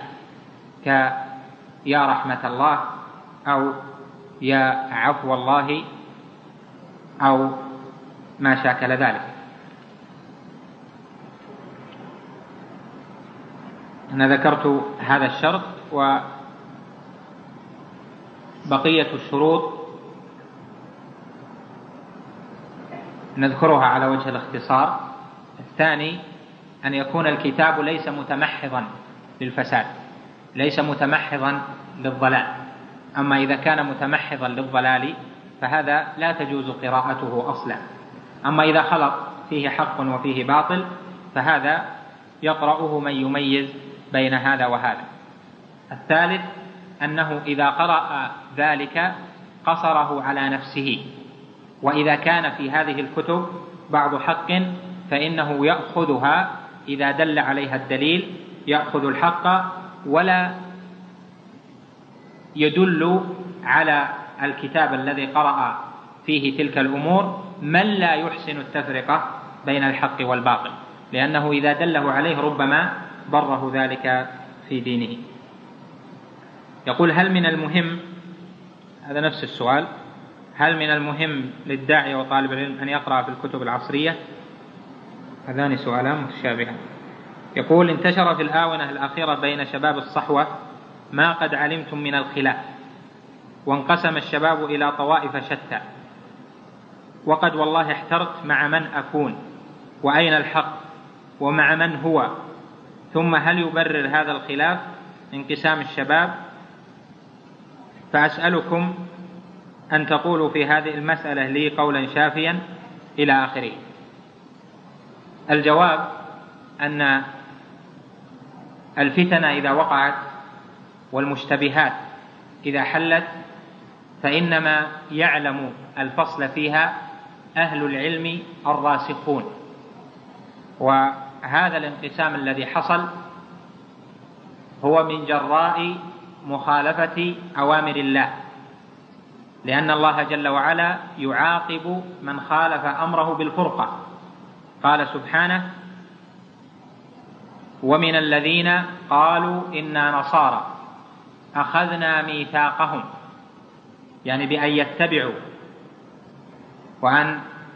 كيا رحمة الله أو يا عفو الله أو ما شاكل ذلك. أنا ذكرت هذا الشرط، وبقية الشروط نذكرها على وجه الاختصار. الثاني أن يكون الكتاب ليس متمحضا للفساد، ليس متمحضا للضلال. أما إذا كان متمحضا للضلال فهذا لا تجوز قراءته أصلا. أما إذا خلط فيه حق وفيه باطل فهذا يقرأه من يميز بين هذا وهذا. الثالث أنه إذا قرأ ذلك قصره على نفسه، وإذا كان في هذه الكتب بعض حق فإنه يأخذها إذا دل عليها الدليل، يأخذ الحق ولا يدل على الكتاب الذي قرأ فيه تلك الأمور من لا يحسن التفرقة بين الحق والباطل، لأنه إذا دله عليه ربما ضره ذلك في دينه. يقول: هل من المهم، هذا نفس السؤال، هل من المهم للداعية وطالب العلم أن يقرأ في الكتب العصرية؟ هذان سؤالان متشابهان. يقول: انتشر في الآونة الأخيرة بين شباب الصحوة ما قد علمتم من الخلاف، وانقسم الشباب إلى طوائف شتى، وقد والله احترت مع من أكون، وأين الحق، ومع من هو، ثم هل يبرر هذا الخلاف انقسام الشباب؟ فأسألكم أن تقولوا في هذه المسألة لي قولا شافيا إلى آخره. الجواب أن الفتن إذا وقعت والمشتبهات إذا حلت فإنما يعلم الفصل فيها أهل العلم الراسخون، وهذا الانقسام الذي حصل هو من جراء مخالفة أوامر الله، لأن الله جل وعلا يعاقب من خالف أمره بالفرقة. قال سبحانه: ومن الذين قالوا إنا نصارى أخذنا ميثاقهم، يعني بأن يتبعوا وأن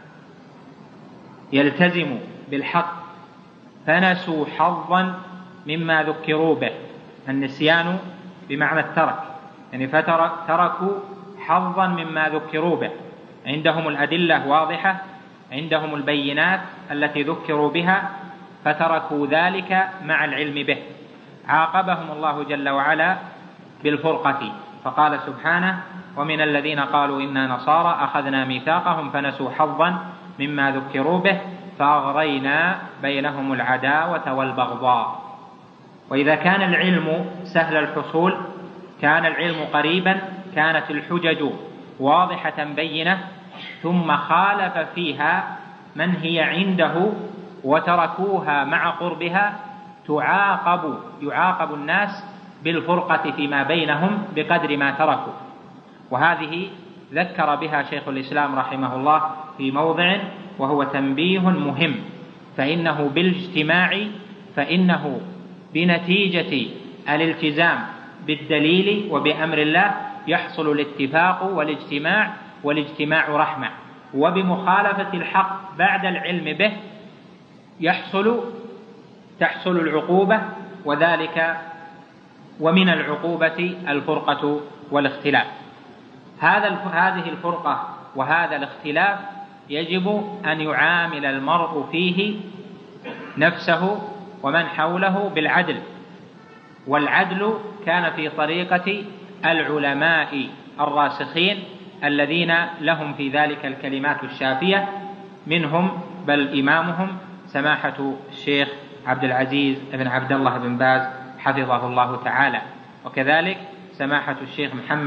يلتزموا بالحق، فنسوا حظا مما ذكروا به. النسيان بمعنى الترك، يعني فتركوا حظا مما ذكروا به. عندهم الأدلة واضحة، عندهم البينات التي ذكروا بها، فتركوا ذلك مع العلم به. عاقبهم الله جل وعلا بالفرقة، فقال سبحانه: ومن الذين قالوا إنا نصارى أخذنا ميثاقهم فنسوا حظا مما ذكروا به فأغرينا بينهم العداوة والبغضاء. وإذا كان العلم سهل الحصول، كان العلم قريبا، كانت الحجج واضحة بينة، ثم خالف فيها من هي عنده وتركوها مع قربها، تعاقب يعاقب الناس بالفرقة فيما بينهم بقدر ما تركوا. وهذه ذكر بها شيخ الإسلام رحمه الله في موضع، وهو تنبيه مهم، فإنه بالاجتماع فإنه بنتيجة الالتزام بالدليل وبأمر الله يحصل الاتفاق والاجتماع، والاجتماع رحمة، وبمخالفة الحق بعد العلم به يحصل تحصل العقوبة، وذلك ومن العقوبة الفرقة والاختلاف. هذا هذه الفرقة وهذا الاختلاف يجب أن يعامل المرء فيه نفسه ومن حوله بالعدل، والعدل كان في طريقة العلماء الراسخين الذين لهم في ذلك الكلمات الشافية، منهم بل إمامهم سماحة الشيخ عبد العزيز بن عبد الله بن باز حفظه الله تعالى، وكذلك سماحة الشيخ محمد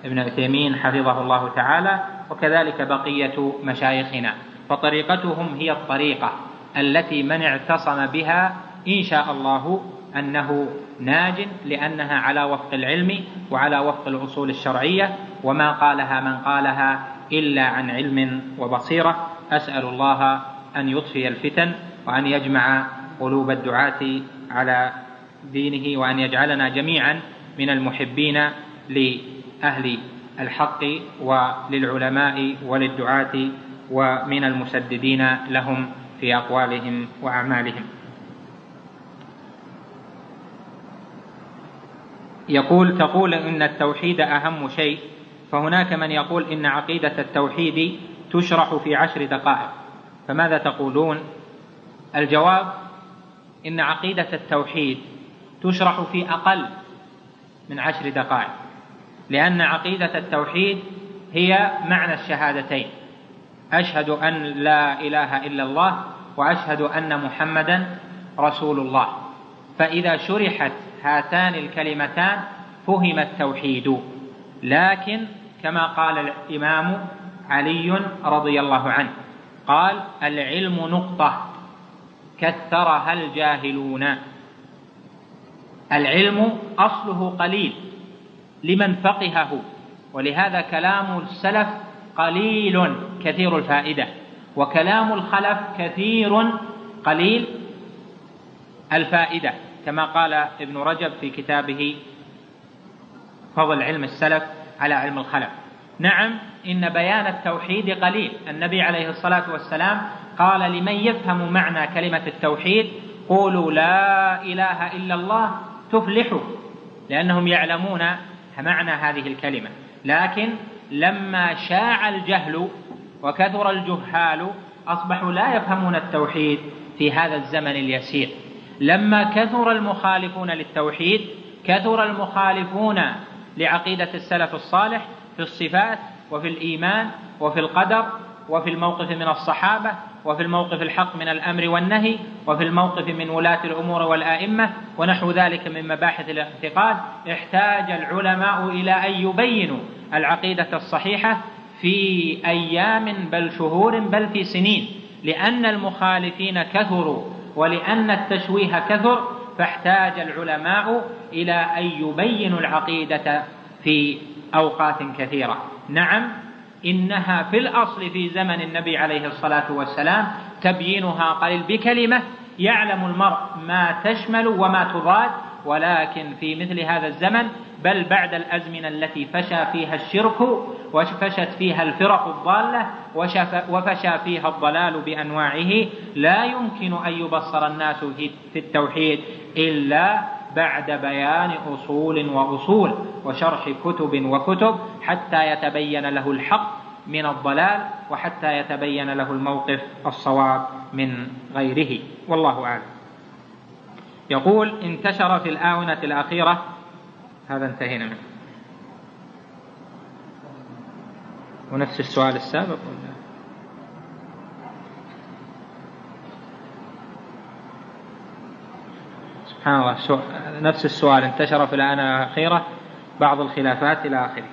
ابن عثيمين حفظه الله تعالى، وكذلك بقية مشايخنا، فطريقتهم هي الطريقة التي من اعتصم بها إن شاء الله أنه ناج، لأنها على وفق العلم وعلى وفق الأصول الشرعية، وما قالها من قالها إلا عن علم وبصيرة. أسأل الله أن يطفي الفتن، وأن يجمع قلوب الدعاة على دينه، وأن يجعلنا جميعا من المحبين لأهل الحق وللعلماء وللدعاة، ومن المسددين لهم في أقوالهم وأعمالهم. يقول تقول إن التوحيد أهم شيء، فهناك من يقول إن عقيدة التوحيد تشرح في عشر دقائق، فماذا تقولون؟ الجواب: إن عقيدة التوحيد تشرح في أقل من عشر دقائق، لأن عقيدة التوحيد هي معنى الشهادتين: أشهد أن لا إله إلا الله وأشهد أن محمدا رسول الله. فإذا شرحت هاتان الكلمتان فهم التوحيد. لكن كما قال الإمام علي رضي الله عنه قال: العلم نقطة كثرها الجاهلون. العلم أصله قليل لمن فقهه، ولهذا كلام السلف قليل كثير الفائدة، وكلام الخلف كثير قليل الفائدة، كما قال ابن رجب في كتابه فضل علم السلف على علم الخلف. نعم، إن بيان التوحيد قليل. النبي عليه الصلاة والسلام قال لمن يفهم معنى كلمة التوحيد: قولوا لا إله إلا الله تفلحوا، لأنهم يعلمون معنى هذه الكلمة. لكن لما شاع الجهل وكثر الجهال أصبحوا لا يفهمون التوحيد في هذا الزمن اليسير. لما كثر المخالفون للتوحيد، كثر المخالفون لعقيدة السلف الصالح في الصفات وفي الإيمان وفي القدر وفي الموقف من الصحابة وفي الموقف الحق من الأمر والنهي وفي الموقف من ولاة الأمور والآئمة ونحو ذلك من مباحث الاعتقاد، احتاج العلماء إلى أن يبينوا العقيدة الصحيحة في أيام بل شهور بل في سنين، لأن المخالفين كثروا ولأن التشويه كثر، فاحتاج العلماء إلى أن يبينوا العقيدة في أوقات كثيرة. نعم، إنها في الأصل في زمن النبي عليه الصلاة والسلام تبيينها قليل بكلمة يعلم المرء ما تشمل وما تضاد، ولكن في مثل هذا الزمن بل بعد الأزمنة التي فشى فيها الشرك وفشت فيها الفرق الضالة وفشى فيها الضلال بأنواعه، لا يمكن أن يبصر الناس في التوحيد إلا بعد بيان أصول وأصول وشرح كتب وكتب، حتى يتبين له الحق من الضلال وحتى يتبين له الموقف الصواب من غيره، والله أعلم. يقول: انتشر في الآونة الأخيرة، هذا انتهينا منه، ونفس السؤال السابق ولا؟ سبحان الله، نفس السؤال: انتشر في الآونة الأخيرة بعض الخلافات إلى آخره.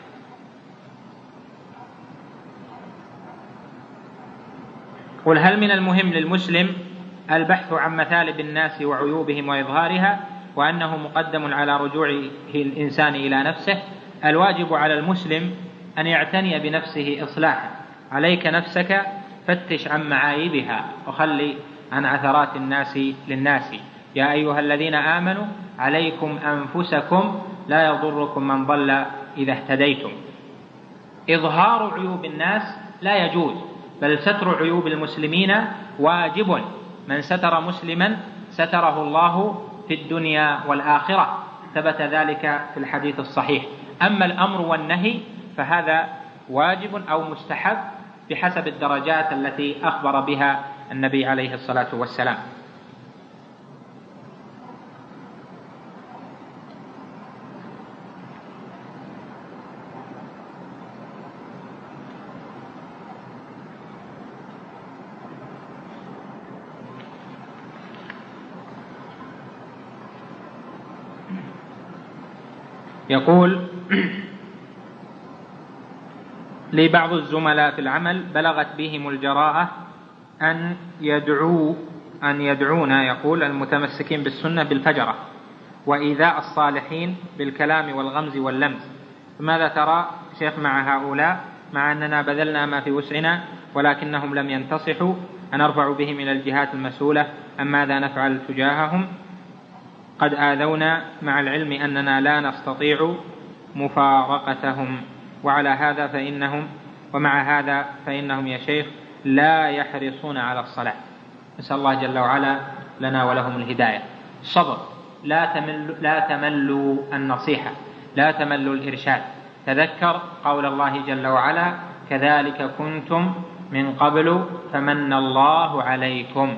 قل: هل من المهم للمسلم البحث عن مثالب الناس وعيوبهم وإظهارها، وأنه مقدم على رجوع الإنسان إلى نفسه؟ الواجب على المسلم أن يعتني بنفسه إصلاحا. عليك نفسك، فتش عن معايبها وخلي عن عثرات الناس للناس. يا أيها الذين آمنوا عليكم أنفسكم لا يضركم من ضل إذا اهتديتم. إظهار عيوب الناس لا يجوز، بل ستر عيوب المسلمين واجب. من ستر مسلما ستره الله في الدنيا والآخرة، ثبت ذلك في الحديث الصحيح. أما الأمر والنهي فهذا واجب أو مستحب بحسب الدرجات التي أخبر بها النبي عليه الصلاة والسلام. يقول: لي بعض الزملاء في العمل بلغت بهم الجراءة أن يدعو أن يدعونا، يقول، المتمسكين بالسنة بالفجرة وإيذاء الصالحين بالكلام والغمز واللمز، فماذا ترى شيخ مع هؤلاء مع أننا بذلنا ما في وسعنا ولكنهم لم ينتصحوا؟ أنرفع بهم إلى الجهات المسؤولة أم ماذا نفعل تجاههم؟ قد آذونا مع العلم أننا لا نستطيع مفارقتهم، وعلى هذا فإنهم ومع هذا فإنهم يا شيخ لا يحرصون على الصلاة. نسأل الله جل وعلا لنا ولهم الهداية. الصبر، لا تمل لا تملوا النصيحة، لا تملوا الإرشاد. تذكر قول الله جل وعلا: كذلك كنتم من قبل فمن الله عليكم.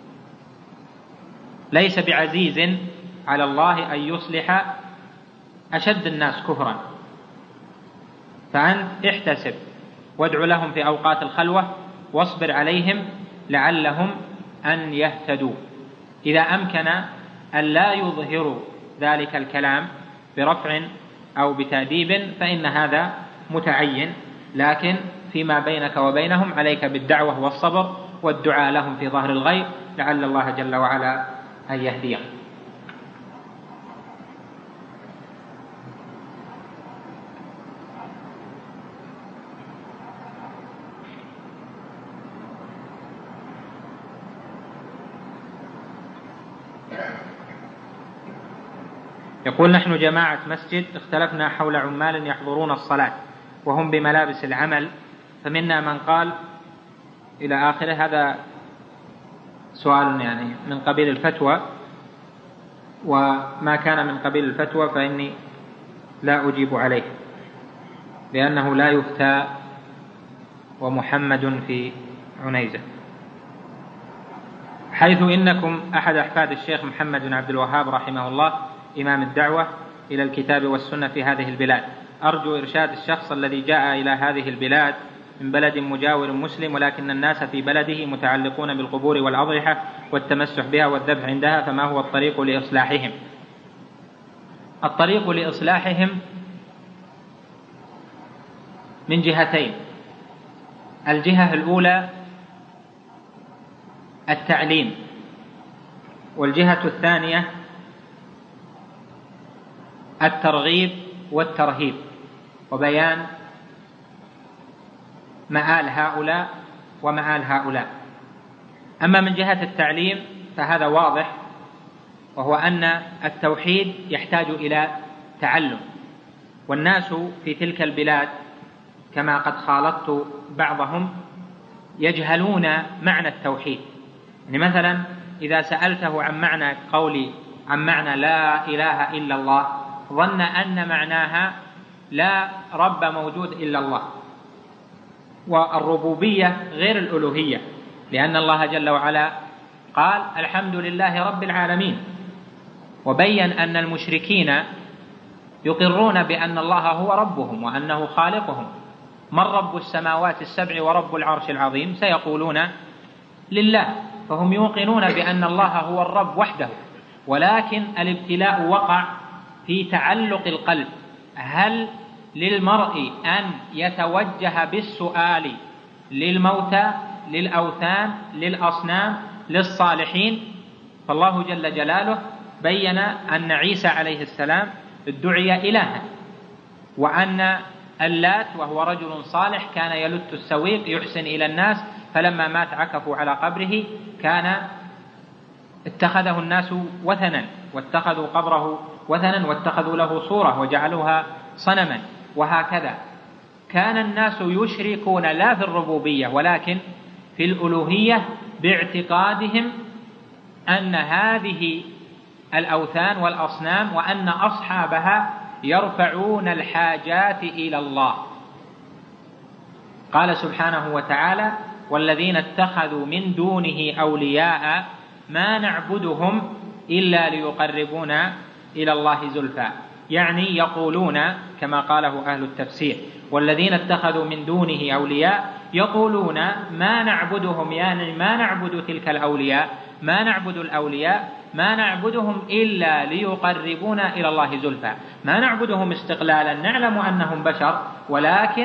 ليس بعزيز على الله أن يصلح أشد الناس كفرا، فأنت احتسب وادع لهم في أوقات الخلوة واصبر عليهم لعلهم أن يهتدوا. إذا أمكن أن لا يظهروا ذلك الكلام برفع أو بتأديب فإن هذا متعين، لكن فيما بينك وبينهم عليك بالدعوة والصبر والدعاء لهم في ظهر الغيب لعل الله جل وعلا أن يهديهم. يقول: نحن جماعة مسجد اختلفنا حول عمال يحضرون الصلاة وهم بملابس العمل، فمنا من قال إلى آخره. هذا سؤال يعني من قبيل الفتوى، وما كان من قبيل الفتوى فإني لا أجيب عليه لأنه لا يفتى ومحمد في عنيزة، حيث إنكم أحد أحفاد الشيخ محمد بن عبد الوهاب رحمه الله إمام الدعوة إلى الكتاب والسنة في هذه البلاد. أرجو إرشاد الشخص الذي جاء إلى هذه البلاد من بلد مجاور مسلم ولكن الناس في بلده متعلقون بالقبور والأضرحة والتمسح بها والذبح عندها، فما هو الطريق لإصلاحهم؟ الطريق لإصلاحهم من جهتين: الجهة الأولى التعليم، والجهة الثانية الترغيب والترهيب وبيان مآل هؤلاء ومآل هؤلاء. أما من جهة التعليم فهذا واضح، وهو أن التوحيد يحتاج إلى تعلم، والناس في تلك البلاد كما قد خالطت بعضهم يجهلون معنى التوحيد. يعني مثلا إذا سألته عن معنى قولي عن معنى لا إله إلا الله ظن أن معناها لا رب موجود إلا الله، والربوبية غير الألوهية، لأن الله جل وعلا قال الحمد لله رب العالمين، وبين أن المشركين يقرون بأن الله هو ربهم وأنه خالقهم. من رب السماوات السبع ورب العرش العظيم؟ سيقولون لله، فهم يوقنون بأن الله هو الرب وحده، ولكن الابتلاء وقع في تعلق القلب. هل للمرء أن يتوجه بالسؤال للموتى، للأوثان، للأصنام، للصالحين؟ فالله جل جلاله بين أن عيسى عليه السلام ادعي إلها، وأن اللات وهو رجل صالح كان يلت السويق يحسن إلى الناس، فلما مات عكفوا على قبره، كان اتخذه الناس وثنا، واتخذوا قبره وثنا، واتخذوا له صورة وجعلوها صنما. وهكذا كان الناس يشركون لا في الربوبية ولكن في الألوهية، باعتقادهم أن هذه الأوثان والأصنام وأن أصحابها يرفعون الحاجات إلى الله. قال سبحانه وتعالى: والذين اتخذوا من دونه أولياء ما نعبدهم إلا ليقربونا إلى الله زلفى. يعني يقولون كما قاله أهل التفسير: والذين اتخذوا من دونه أولياء يقولون ما نعبدهم، يعني ما نعبد تلك الأولياء، ما نعبد الأولياء، ما نعبدهم إلا ليقربونا إلى الله زلفى. ما نعبدهم استقلالا، نعلم أنهم بشر ولكن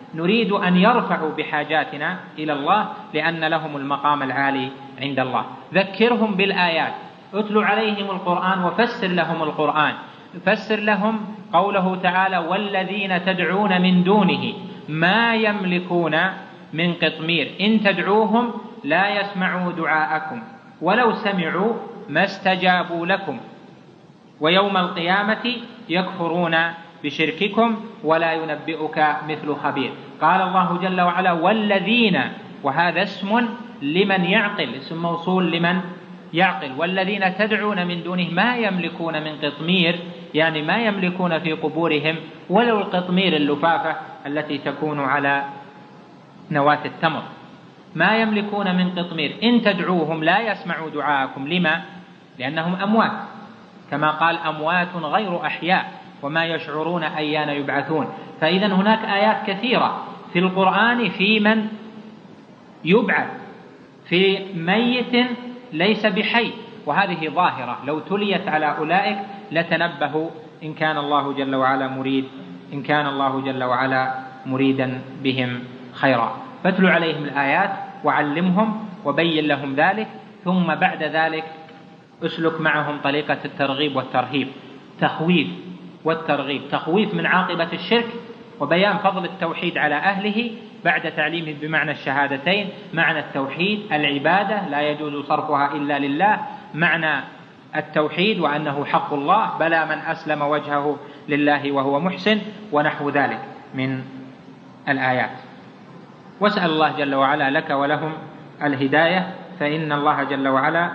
نريد أن يرفعوا بحاجاتنا إلى الله لأن لهم المقام العالي عند الله. ذكرهم بالآيات، اتل عليهم القرآن وفسر لهم القرآن، فسر لهم قوله تعالى والذين تدعون من دونه ما يملكون من قطمير إن تدعوهم لا يسمعوا دعاءكم ولو سمعوا ما استجابوا لكم ويوم القيامة يكفرون بشرككم ولا ينبئك مثل خبير. قال الله جل وعلا والذين، وهذا اسم لمن يعقل، اسم موصول لمن يعقل. والذين تدعون من دونه ما يملكون من قطمير، يعني ما يملكون في قبورهم ولو القطمير اللفافة التي تكون على نواة التمر، ما يملكون من قطمير إن تدعوهم لا يسمعوا دعاءكم. لما؟ لأنهم أموات، كما قال أموات غير أحياء وما يشعرون أيان يبعثون. فإذا هناك آيات كثيرة في القرآن في من يبعث، في ميت ليس بحي، وهذه ظاهرة لو تليت على أولئك لتنبهوا إن كان الله جل وعلا مريد إن كان الله جل وعلا مريدا بهم خيرا. فاتلوا عليهم الآيات وعلمهم وبين لهم ذلك، ثم بعد ذلك اسلك معهم طريقة الترغيب والترهيب، تخويف والترغيب، تخويف من عاقبة الشرك وبيان فضل التوحيد على أهله بعد تعليمه بمعنى الشهادتين، معنى التوحيد العبادة لا يجوز صرفها إلا لله، معنى التوحيد وأنه حق الله، بلى من أسلم وجهه لله وهو محسن، ونحو ذلك من الآيات. واسأل الله جل وعلا لك ولهم الهداية، فإن الله جل وعلا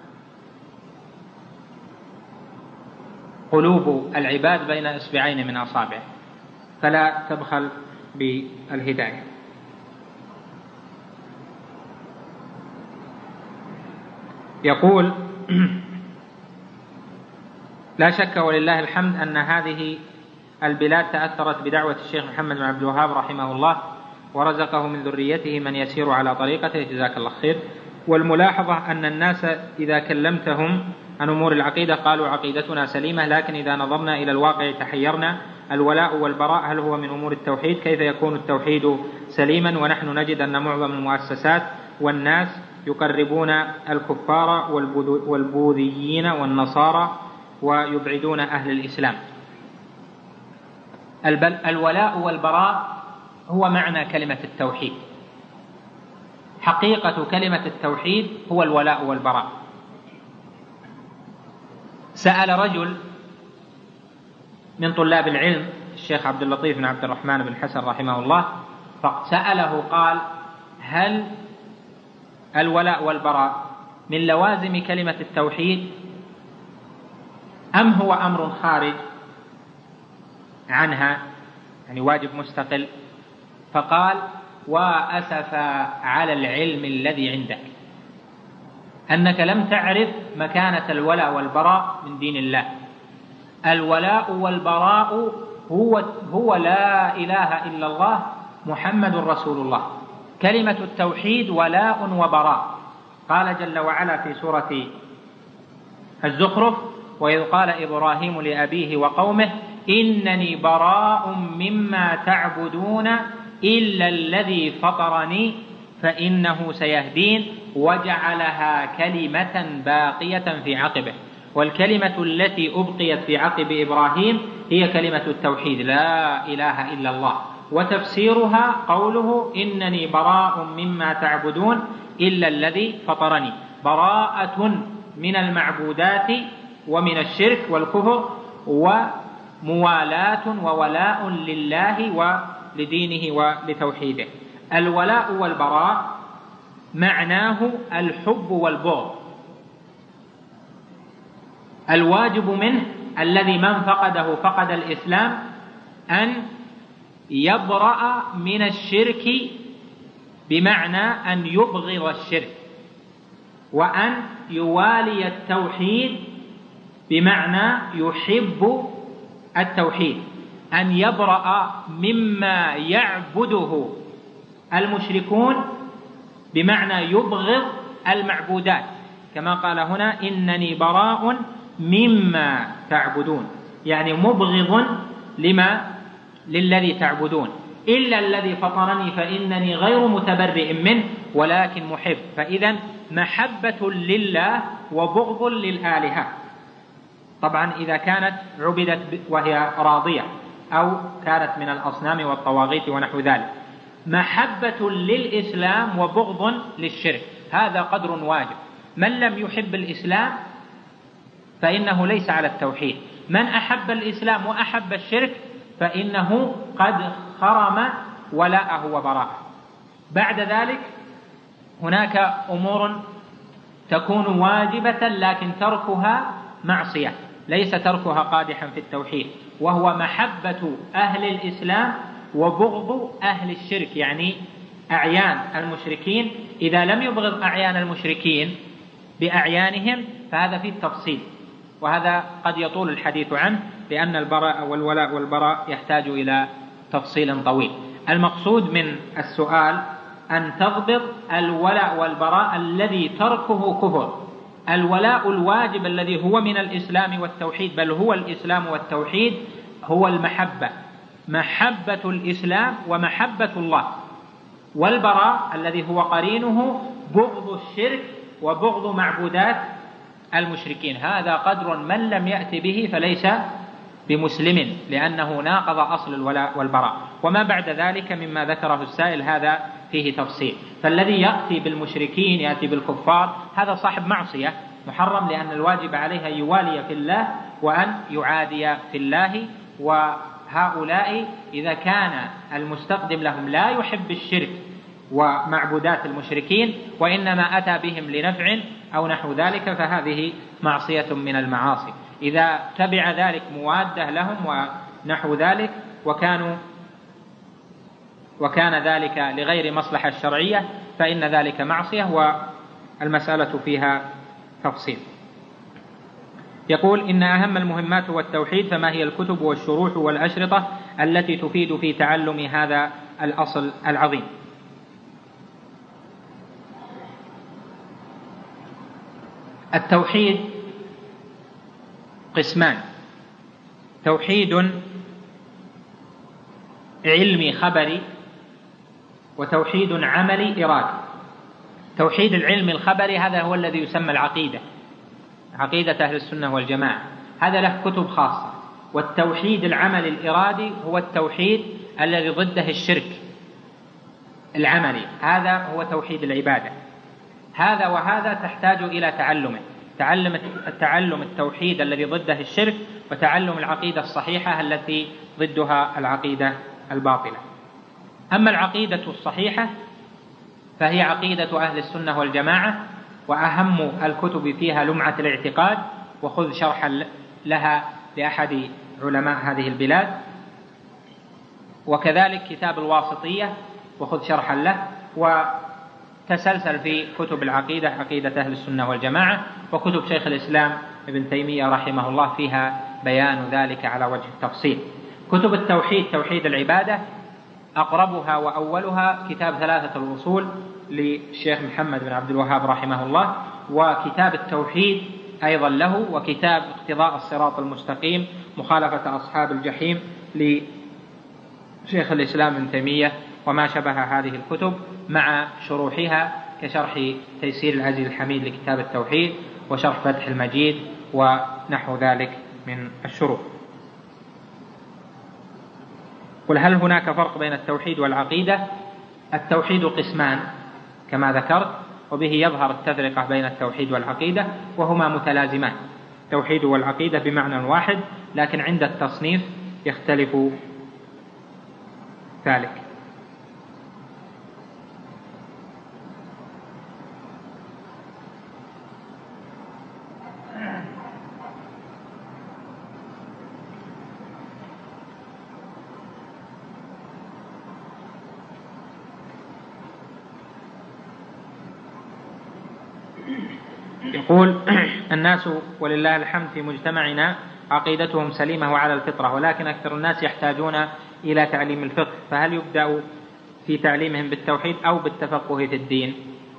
قلوب العباد بين إصبعين من أصابعه، فلا تبخل بالهداية. يقول لا شك ولله الحمد أن هذه البلاد تأثرت بدعوة الشيخ محمد بن عبد الوهاب رحمه الله ورزقه من ذريته من يسير على طريقته، جزاك الله خير. والملاحظة أن الناس إذا كلمتهم عن أمور العقيدة قالوا عقيدتنا سليمة، لكن إذا نظرنا إلى الواقع تحيرنا. الولاء والبراء هل هو من أمور التوحيد؟ كيف يكون التوحيد سليما ونحن نجد أن معظم المؤسسات والناس يقربون الكفار والبوذيين والنصارى ويبعدون أهل الإسلام؟ الولاء والبراء هو معنى كلمة التوحيد، حقيقة كلمة التوحيد هو الولاء والبراء. سأل رجل من طلاب العلم الشيخ عبد اللطيف بن عبد الرحمن بن حسن رحمه الله، فسأله قال هل الولاء والبراء من لوازم كلمة التوحيد أم هو أمر خارج عنها، يعني واجب مستقل؟ فقال وأسف على العلم الذي عندك أنك لم تعرف مكانة الولاء والبراء من دين الله. الولاء والبراء هو, هو لا إله إلا الله محمد رسول الله. كلمة التوحيد ولاء وبراء. قال جل وعلا في سورة الزخرف وإذ قال إبراهيم لأبيه وقومه إنني براء مما تعبدون إلا الذي فطرني فإنه سيهدين وجعلها كلمة باقية في عقبه. والكلمة التي أبقيت في عقب إبراهيم هي كلمة التوحيد لا إله إلا الله. وتفسيرها قوله إنني براء مما تعبدون إلا الذي فطرني، براءة من المعبودات ومن الشرك والكفر، وموالاة وولاء لله ولدينه ولتوحيده. الولاء والبراء معناه الحب والبغض. الواجب منه الذي من فقده فقد الإسلام أن يبرأ من الشرك، بمعنى أن يبغض الشرك، وأن يوالي التوحيد بمعنى يحب التوحيد، أن يبرأ مما يعبده المشركون بمعنى يبغض المعبودات، كما قال هنا إنني براء مما تعبدون، يعني مبغض لما للذي تعبدون. إلا الذي فطرني فإنني غير متبرئ منه ولكن محب. فإذا محبة لله وبغض للآلهة. طبعا إذا كانت عبدت وهي راضية أو كانت من الأصنام والطواغيت ونحو ذلك. محبة للإسلام وبغض للشرك، هذا قدر واجب. من لم يحب الإسلام فإنه ليس على التوحيد، من أحب الإسلام وأحب الشرك فإنه قد خرم ولاءه وبراءه. بعد ذلك هناك أمور تكون واجبة لكن تركها معصية، ليس تركها قادحا في التوحيد، وهو محبة أهل الإسلام وبغض أهل الشرك، يعني أعيان المشركين. إذا لم يبغض أعيان المشركين بأعيانهم فهذا فيه التفصيل، وهذا قد يطول الحديث عنه لأن البراء والولاء والبراء يحتاج إلى تفصيل طويل. المقصود من السؤال أن تضبط الولاء والبراء الذي تركه كفر. الولاء الواجب الذي هو من الإسلام والتوحيد، بل هو الإسلام والتوحيد، هو المحبة، محبة الإسلام ومحبة الله. والبراء الذي هو قرينه بغض الشرك وبغض معبودات المشركين. هذا قدر من لم يأت به فليس بمسلم، لأنه ناقض أصل الولاء والبراء. وما بعد ذلك مما ذكره السائل هذا فيه تفصيل. فالذي يأتي بالمشركين يأتي بالكفار هذا صاحب معصية محرم، لأن الواجب عليه أن يوالي في الله وأن يعادي في الله. وهؤلاء إذا كان المستقدم لهم لا يحب الشرك ومعبودات المشركين وإنما أتى بهم لنفع أو نحو ذلك فهذه معصية من المعاصي. إذا تبع ذلك موادة لهم ونحو ذلك وكانوا وكان ذلك لغير مصلحة الشرعية فإن ذلك معصية، والمسألة فيها تفصيل. يقول: إن أهم المهمات هو التوحيد، فما هي الكتب والشروح والأشرطة التي تفيد في تعلم هذا الأصل العظيم؟ التوحيد قسمان: توحيد علمي خبري، وتوحيد عملي إرادي. توحيد العلم الخبري هذا هو الذي يسمى العقيدة، عقيدة أهل السنة والجماعة، هذا له كتب خاصة. والتوحيد العملي الإرادي هو التوحيد الذي ضده الشرك العملي، هذا هو توحيد العبادة. هذا وهذا تحتاج إلى تعلمه، تعلم التعلم التوحيد الذي ضده الشرك، وتعلم العقيدة الصحيحة التي ضدها العقيدة الباطلة. أما العقيدة الصحيحة فهي عقيدة أهل السنة والجماعة، وأهم الكتب فيها لمعة الاعتقاد، وخذ شرحا لها لأحد علماء هذه البلاد، وكذلك كتاب الواسطية وخذ شرحا له، وتسلسل في كتب العقيدة عقيدة أهل السنة والجماعة، وكتب شيخ الإسلام ابن تيمية رحمه الله فيها بيان ذلك على وجه التفصيل. كتب التوحيد توحيد العبادة أقربها وأولها كتاب ثلاثة الأصول للشيخ محمد بن عبد الوهاب رحمه الله، وكتاب التوحيد أيضا له، وكتاب اقتضاء الصراط المستقيم مخالفة أصحاب الجحيم لشيخ الإسلام ابن تيمية، وما شبه هذه الكتب مع شروحها كشرح تيسير العزيز الحميد لكتاب التوحيد، وشرح فتح المجيد ونحو ذلك من الشروح. قل: هل هناك فرق بين التوحيد والعقيدة؟ التوحيد قسمان كما ذكرت، وبه يظهر التفرقة بين التوحيد والعقيدة، وهما متلازمان، التوحيد والعقيدة بمعنى واحد، لكن عند التصنيف يختلف ذلك. يقول: الناس ولله الحمد في مجتمعنا عقيدتهم سليمة وعلى الفطرة، ولكن أكثر الناس يحتاجون إلى تعليم الفقه، فهل يبدأ في تعليمهم بالتوحيد أو بالتفقه في الدين؟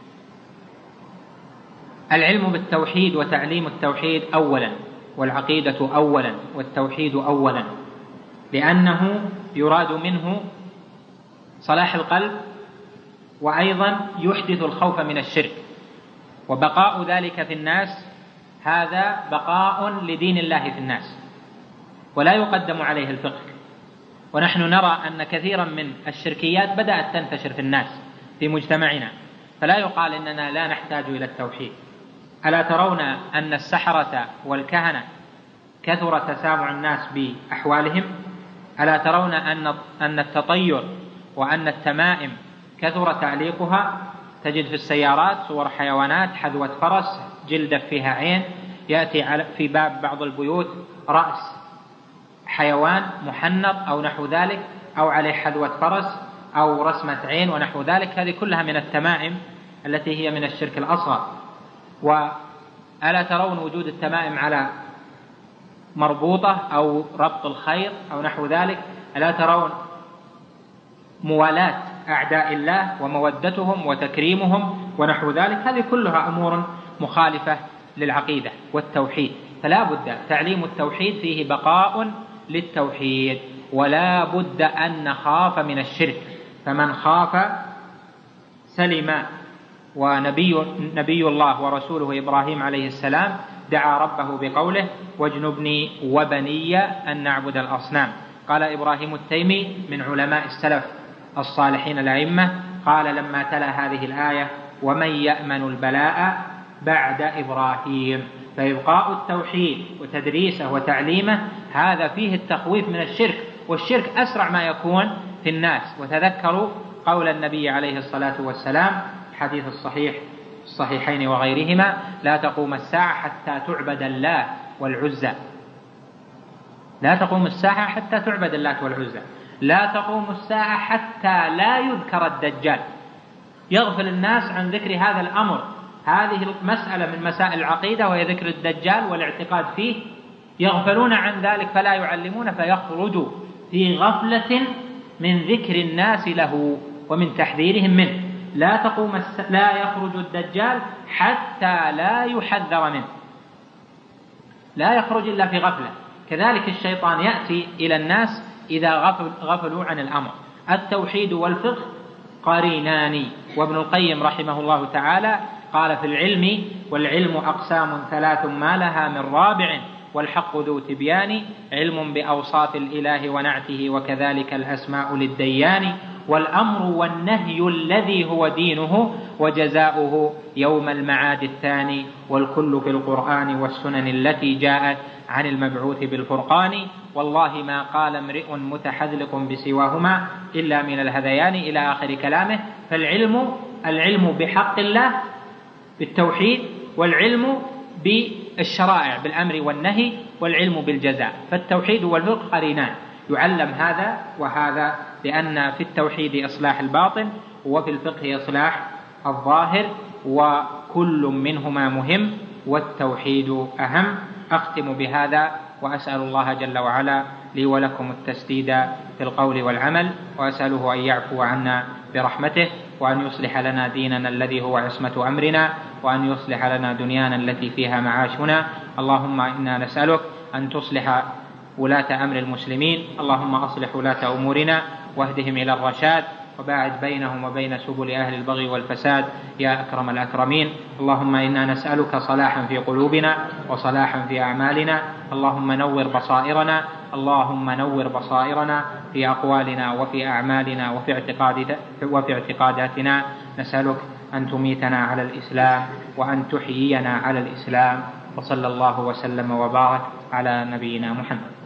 العلم بالتوحيد وتعليم التوحيد أولا، والعقيدة أولا، والتوحيد أولا، لأنه يراد منه صلاح القلب، وأيضا يحدث الخوف من الشرك. وبقاء ذلك في الناس هذا بقاء لدين الله في الناس، ولا يقدم عليه الفقه. ونحن نرى أن كثيرا من الشركيات بدأت تنتشر في الناس في مجتمعنا، فلا يقال إننا لا نحتاج إلى التوحيد. ألا ترون أن السحرة والكهنة كثر تسامع الناس بأحوالهم؟ ألا ترون أن أن التطير وأن التمائم كثر تعليقها؟ تجد في السيارات صور حيوانات، حذوة فرس، جلدة فيها عين، يأتي في باب بعض البيوت رأس حيوان محنط أو نحو ذلك، أو عليه حذوة فرس أو رسمة عين ونحو ذلك. هذه كلها من التمائم التي هي من الشرك الأصغر. وألا ترون وجود التمائم على مربوطة أو ربط الخيط أو نحو ذلك؟ ألا ترون موالاة أعداء الله ومودتهم وتكريمهم ونحو ذلك؟ هذه كلها أمور مخالفة للعقيدة والتوحيد. فلا بد تعليم التوحيد فيه بقاء للتوحيد، ولا بد أن نخاف من الشرك. فمن خاف سلم. ونبي نبي الله ورسوله إبراهيم عليه السلام دعا ربه بقوله: واجنبني وبني أن نعبد الأصنام. قال إبراهيم التيمي من علماء السلف الصالحين الأئمة، قال لما تلا هذه الآية: ومن يأمن البلاء بعد إبراهيم. فإبقاء التوحيد وتدريسه وتعليمه هذا فيه التخويف من الشرك، والشرك أسرع ما يكون في الناس. وتذكروا قول النبي عليه الصلاة والسلام الحديث الصحيح الصحيحين وغيرهما: لا تقوم الساعة حتى تعبد الله والعزى. لا تقوم الساعة حتى تعبد الله والعزى. لا تقوم الساعة حتى لا يذكر الدجال. يغفل الناس عن ذكر هذا الأمر. هذه المسألة من مسائل العقيدة، وهي ذكر الدجال والاعتقاد فيه. يغفلون عن ذلك فلا يعلمون، فيخرج في غفلة من ذكر الناس له ومن تحذيرهم منه. لا تقوم الس... لا يخرج الدجال حتى لا يحذر منه. لا يخرج إلا في غفلة. كذلك الشيطان يأتي إلى الناس إذا غفل غفلوا عن الأمر. التوحيد والفقه قرينان. وابن القيم رحمه الله تعالى قال في العلم: والعلم أقسام ثلاث ما لها من رابع، والحق ذو تبيان، علم بأوصاف الإله ونعته، وكذلك الأسماء للديان، والأمر والنهي الذي هو دينه، وجزاؤه يوم المعاد الثاني، والكل في القرآن والسنن التي جاءت عن المبعوث بالفرقان، والله ما قال امرئ متحذلق بسواهما إلا من الهذيان، إلى آخر كلامه. فالعلم العلم بحق الله بالتوحيد، والعلم بالشرائع بالأمر والنهي، والعلم بالجزاء. فالتوحيد والفقه قرينان، يعلم هذا وهذا، لأن في التوحيد إصلاح الباطن وفي الفقه إصلاح الظاهر، وكل منهما مهم والتوحيد أهم. أختم بهذا وأسأل الله جل وعلا لي ولكم التسديد في القول والعمل، وأسأله أن يعفو عنا برحمته، وأن يصلح لنا ديننا الذي هو عصمة أمرنا، وأن يصلح لنا دنيانا التي فيها معاشنا. اللهم إنا نسألك أن تصلح ولاة أمر المسلمين. اللهم أصلح ولاة أمورنا واهدهم إلى الرشاد، وباعد بينهم وبين سبل أهل البغي والفساد يا أكرم الأكرمين. اللهم إنا نسألك صلاحا في قلوبنا وصلاحا في أعمالنا. اللهم نور بصائرنا اللهم نور بصائرنا في أقوالنا وفي أعمالنا وفي اعتقاد وفي اعتقاداتنا. نسألك أن تميتنا على الإسلام وأن تحيينا على الإسلام. وصلى الله وسلم وبارك على نبينا محمد.